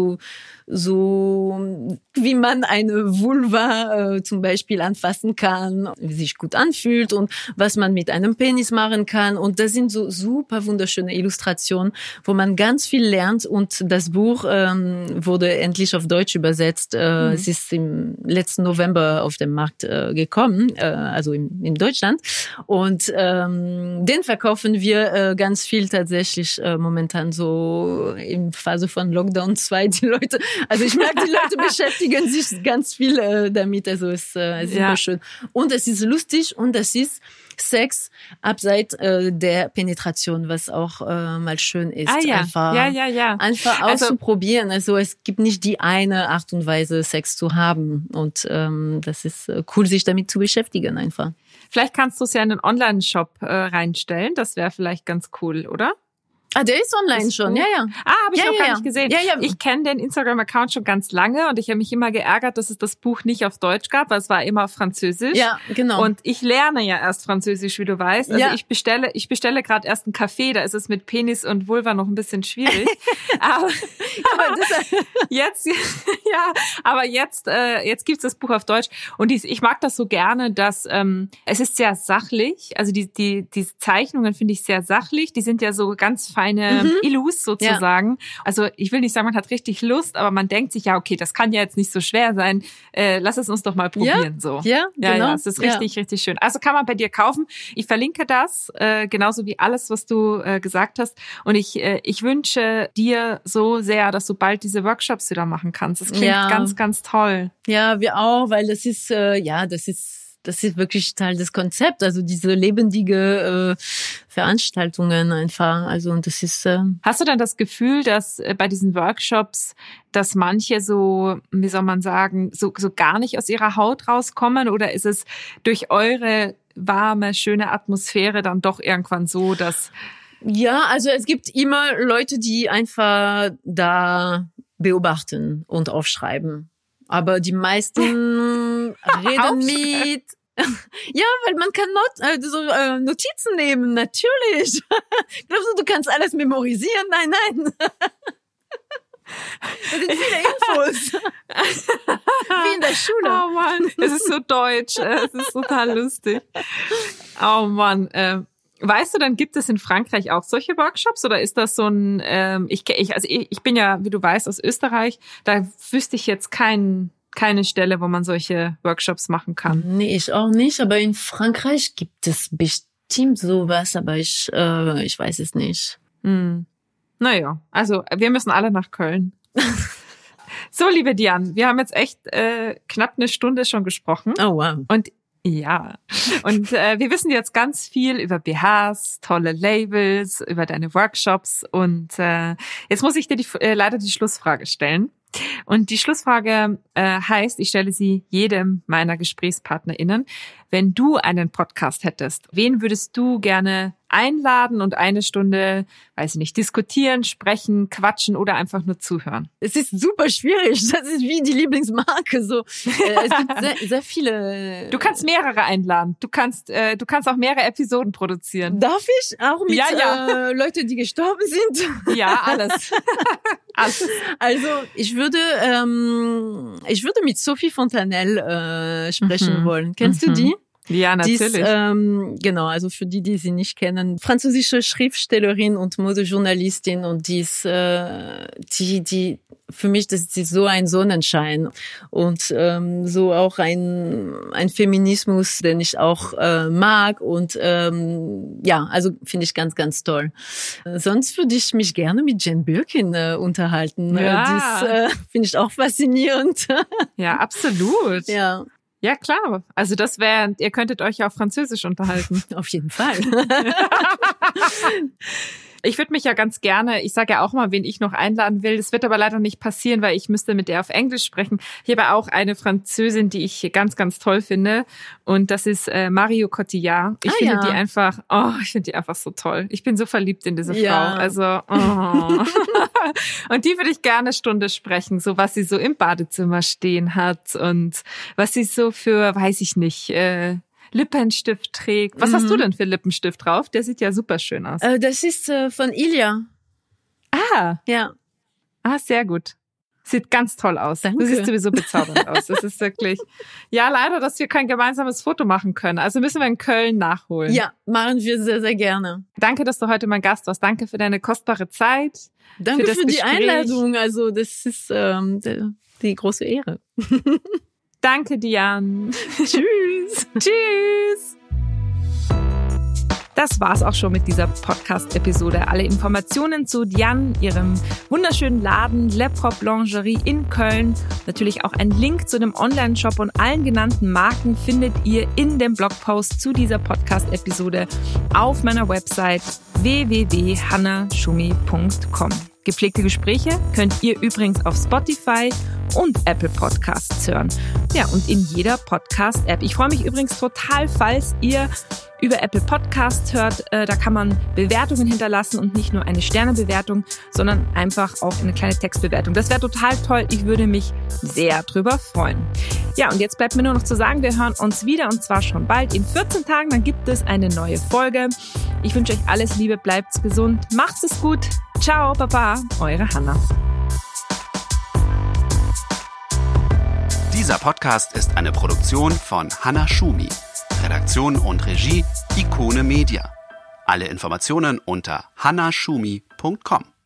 [SPEAKER 1] wie man eine Vulva zum Beispiel anfassen kann, wie sich gut anfühlt und was man mit einem Penis machen kann. Und das sind so super wunderschöne Illustrationen, wo man ganz viel lernt. Und das Buch wurde endlich auf Deutsch übersetzt. Es ist im letzten November auf den Markt gekommen, also in Deutschland. Und den verkaufen wir ganz viel tatsächlich momentan so in Phase von Lockdown 2. Die Leute, also ich merke, die Leute beschäftigen sich ganz viel damit. Also es ist super schön. Und es ist lustig und es ist Sex abseits der Penetration, was auch mal schön ist. Einfach auszuprobieren. Also es gibt nicht die eine Art und Weise, Sex zu haben. Und das ist cool, sich damit zu beschäftigen einfach.
[SPEAKER 3] Vielleicht kannst du es ja in einen Online-Shop reinstellen. Das wäre vielleicht ganz cool, oder?
[SPEAKER 1] Ah, der ist online schon, ja.
[SPEAKER 3] Ah, habe ich noch gar nicht gesehen. Ja. Ich kenne den Instagram-Account schon ganz lange und ich habe mich immer geärgert, dass es das Buch nicht auf Deutsch gab, weil es war immer auf Französisch.
[SPEAKER 1] Ja, genau.
[SPEAKER 3] Und ich lerne ja erst Französisch, wie du weißt. Also ich bestelle gerade erst einen Kaffee, da ist es mit Penis und Vulva noch ein bisschen schwierig. aber jetzt gibt's das Buch auf Deutsch und ich mag das so gerne, dass es ist sehr sachlich. Also die Zeichnungen finde ich sehr sachlich. Die sind ja so ganz feine Illus sozusagen. Ja. Also ich will nicht sagen, man hat richtig Lust, aber man denkt sich, ja, okay, das kann ja jetzt nicht so schwer sein. Lass es uns doch mal probieren. So.
[SPEAKER 1] Ja, genau.
[SPEAKER 3] Ja, es ist richtig, richtig schön. Also kann man bei dir kaufen. Ich verlinke das, genauso wie alles, was du gesagt hast. Und ich wünsche dir so sehr, dass du bald diese Workshops wieder machen kannst. Das klingt ganz, ganz toll.
[SPEAKER 1] Ja, wir auch, weil das ist, das ist wirklich Teil des Konzepts, also diese lebendige Veranstaltungen einfach. Also und das ist.
[SPEAKER 3] Hast du dann das Gefühl, dass bei diesen Workshops, dass manche so, wie soll man sagen, so gar nicht aus ihrer Haut rauskommen, oder ist es durch eure warme, schöne Atmosphäre dann doch irgendwann so, dass?
[SPEAKER 1] Ja, also es gibt immer Leute, die einfach da beobachten und aufschreiben. Aber die meisten reden mit. Ja, weil man kann Notizen nehmen, natürlich. Glaubst du kannst alles memorisieren? Nein. Das sind viele Infos. Wie in der Schule.
[SPEAKER 3] Oh Mann, es ist so deutsch. Es ist total lustig. Oh Mann. Weißt du, dann gibt es in Frankreich auch solche Workshops, oder ist das so ein, ich bin ja, wie du weißt, aus Österreich, da wüsste ich jetzt keine Stelle, wo man solche Workshops machen kann.
[SPEAKER 1] Nee, ich auch nicht, aber in Frankreich gibt es bestimmt sowas, aber ich weiß es nicht.
[SPEAKER 3] Naja, also wir müssen alle nach Köln. So, liebe Diane, wir haben jetzt echt knapp eine Stunde schon gesprochen.
[SPEAKER 1] Oh wow.
[SPEAKER 3] Und Ja, und wir wissen jetzt ganz viel über BHs, tolle Labels, über deine Workshops und jetzt muss ich dir leider die Schlussfrage stellen. Und die Schlussfrage heißt, ich stelle sie jedem meiner GesprächspartnerInnen. Wenn du einen Podcast hättest, wen würdest du gerne einladen und 1 Stunde, weiß ich nicht, diskutieren, sprechen, quatschen oder einfach nur zuhören?
[SPEAKER 1] Es ist super schwierig. Das ist wie die Lieblingsmarke. So, es gibt sehr viele.
[SPEAKER 3] Du kannst mehrere einladen. Du kannst auch mehrere Episoden produzieren.
[SPEAKER 1] Darf ich auch mit Leuten, die gestorben sind?
[SPEAKER 3] Ja, alles. Alles.
[SPEAKER 1] Also ich würde mit Sophie Fontanelle sprechen wollen. Kennst du die?
[SPEAKER 3] Ja, natürlich.
[SPEAKER 1] Die ist, genau, also für die sie nicht kennen, französische Schriftstellerin und Modejournalistin und die ist, die für mich, das ist so ein Sonnenschein und so auch ein Feminismus, den ich auch mag und ja, also finde ich ganz, ganz toll. Sonst würde ich mich gerne mit Jane Birkin unterhalten.
[SPEAKER 3] Ja.
[SPEAKER 1] Das finde ich auch faszinierend.
[SPEAKER 3] Ja, absolut.
[SPEAKER 1] Ja.
[SPEAKER 3] Ja, klar. Also ihr könntet euch ja auf Französisch unterhalten.
[SPEAKER 1] Auf jeden Fall.
[SPEAKER 3] Ich würde mich ja ganz gerne, ich sage ja auch mal, wen ich noch einladen will. Das wird aber leider nicht passieren, weil ich müsste mit der auf Englisch sprechen. Ich habe auch eine Französin, die ich ganz, ganz toll finde. Und das ist Mario Cotillard. Ich finde die einfach so toll. Ich bin so verliebt in diese Frau. Also, Und die würde ich gerne 1 Stunde sprechen, so was sie so im Badezimmer stehen hat und was sie so für, weiß ich nicht, Lippenstift trägt. Was hast du denn für Lippenstift drauf? Der sieht ja super schön aus.
[SPEAKER 1] Das ist von Ilia.
[SPEAKER 3] Ah.
[SPEAKER 1] Ja.
[SPEAKER 3] Ah, sehr gut. Sieht ganz toll aus.
[SPEAKER 1] Danke.
[SPEAKER 3] Du siehst sowieso bezaubernd aus. Das ist wirklich, ja, leider, dass wir kein gemeinsames Foto machen können. Also müssen wir in Köln nachholen.
[SPEAKER 1] Ja, machen wir sehr, sehr gerne.
[SPEAKER 3] Danke, dass du heute mein Gast warst. Danke für deine kostbare Zeit.
[SPEAKER 1] Danke für die
[SPEAKER 3] Gespräch.
[SPEAKER 1] Einladung. Also das ist die große Ehre.
[SPEAKER 3] Danke, Diane.
[SPEAKER 1] Tschüss.
[SPEAKER 3] Tschüss. Das war's auch schon mit dieser Podcast-Episode. Alle Informationen zu Diane, ihrem wunderschönen Laden Le Propre Lingerie in Köln, natürlich auch ein Link zu dem Online-Shop und allen genannten Marken findet ihr in dem Blogpost zu dieser Podcast-Episode auf meiner Website www.hannahschumi.com. Gepflegte Gespräche könnt ihr übrigens auf Spotify und Apple Podcasts hören. Ja, und in jeder Podcast-App. Ich freue mich übrigens total, falls ihr über Apple Podcasts hört. Da kann man Bewertungen hinterlassen und nicht nur eine Sternebewertung, sondern einfach auch eine kleine Textbewertung. Das wäre total toll. Ich würde mich sehr drüber freuen. Ja, und jetzt bleibt mir nur noch zu sagen, wir hören uns wieder und zwar schon bald. In 14 Tagen, dann gibt es eine neue Folge. Ich wünsche euch alles Liebe, bleibt gesund, macht's es gut. Ciao, Baba, eure Hannah.
[SPEAKER 2] Dieser Podcast ist eine Produktion von Hannah Schumi. Redaktion und Regie Ikone Media. Alle Informationen unter hannahschumi.com.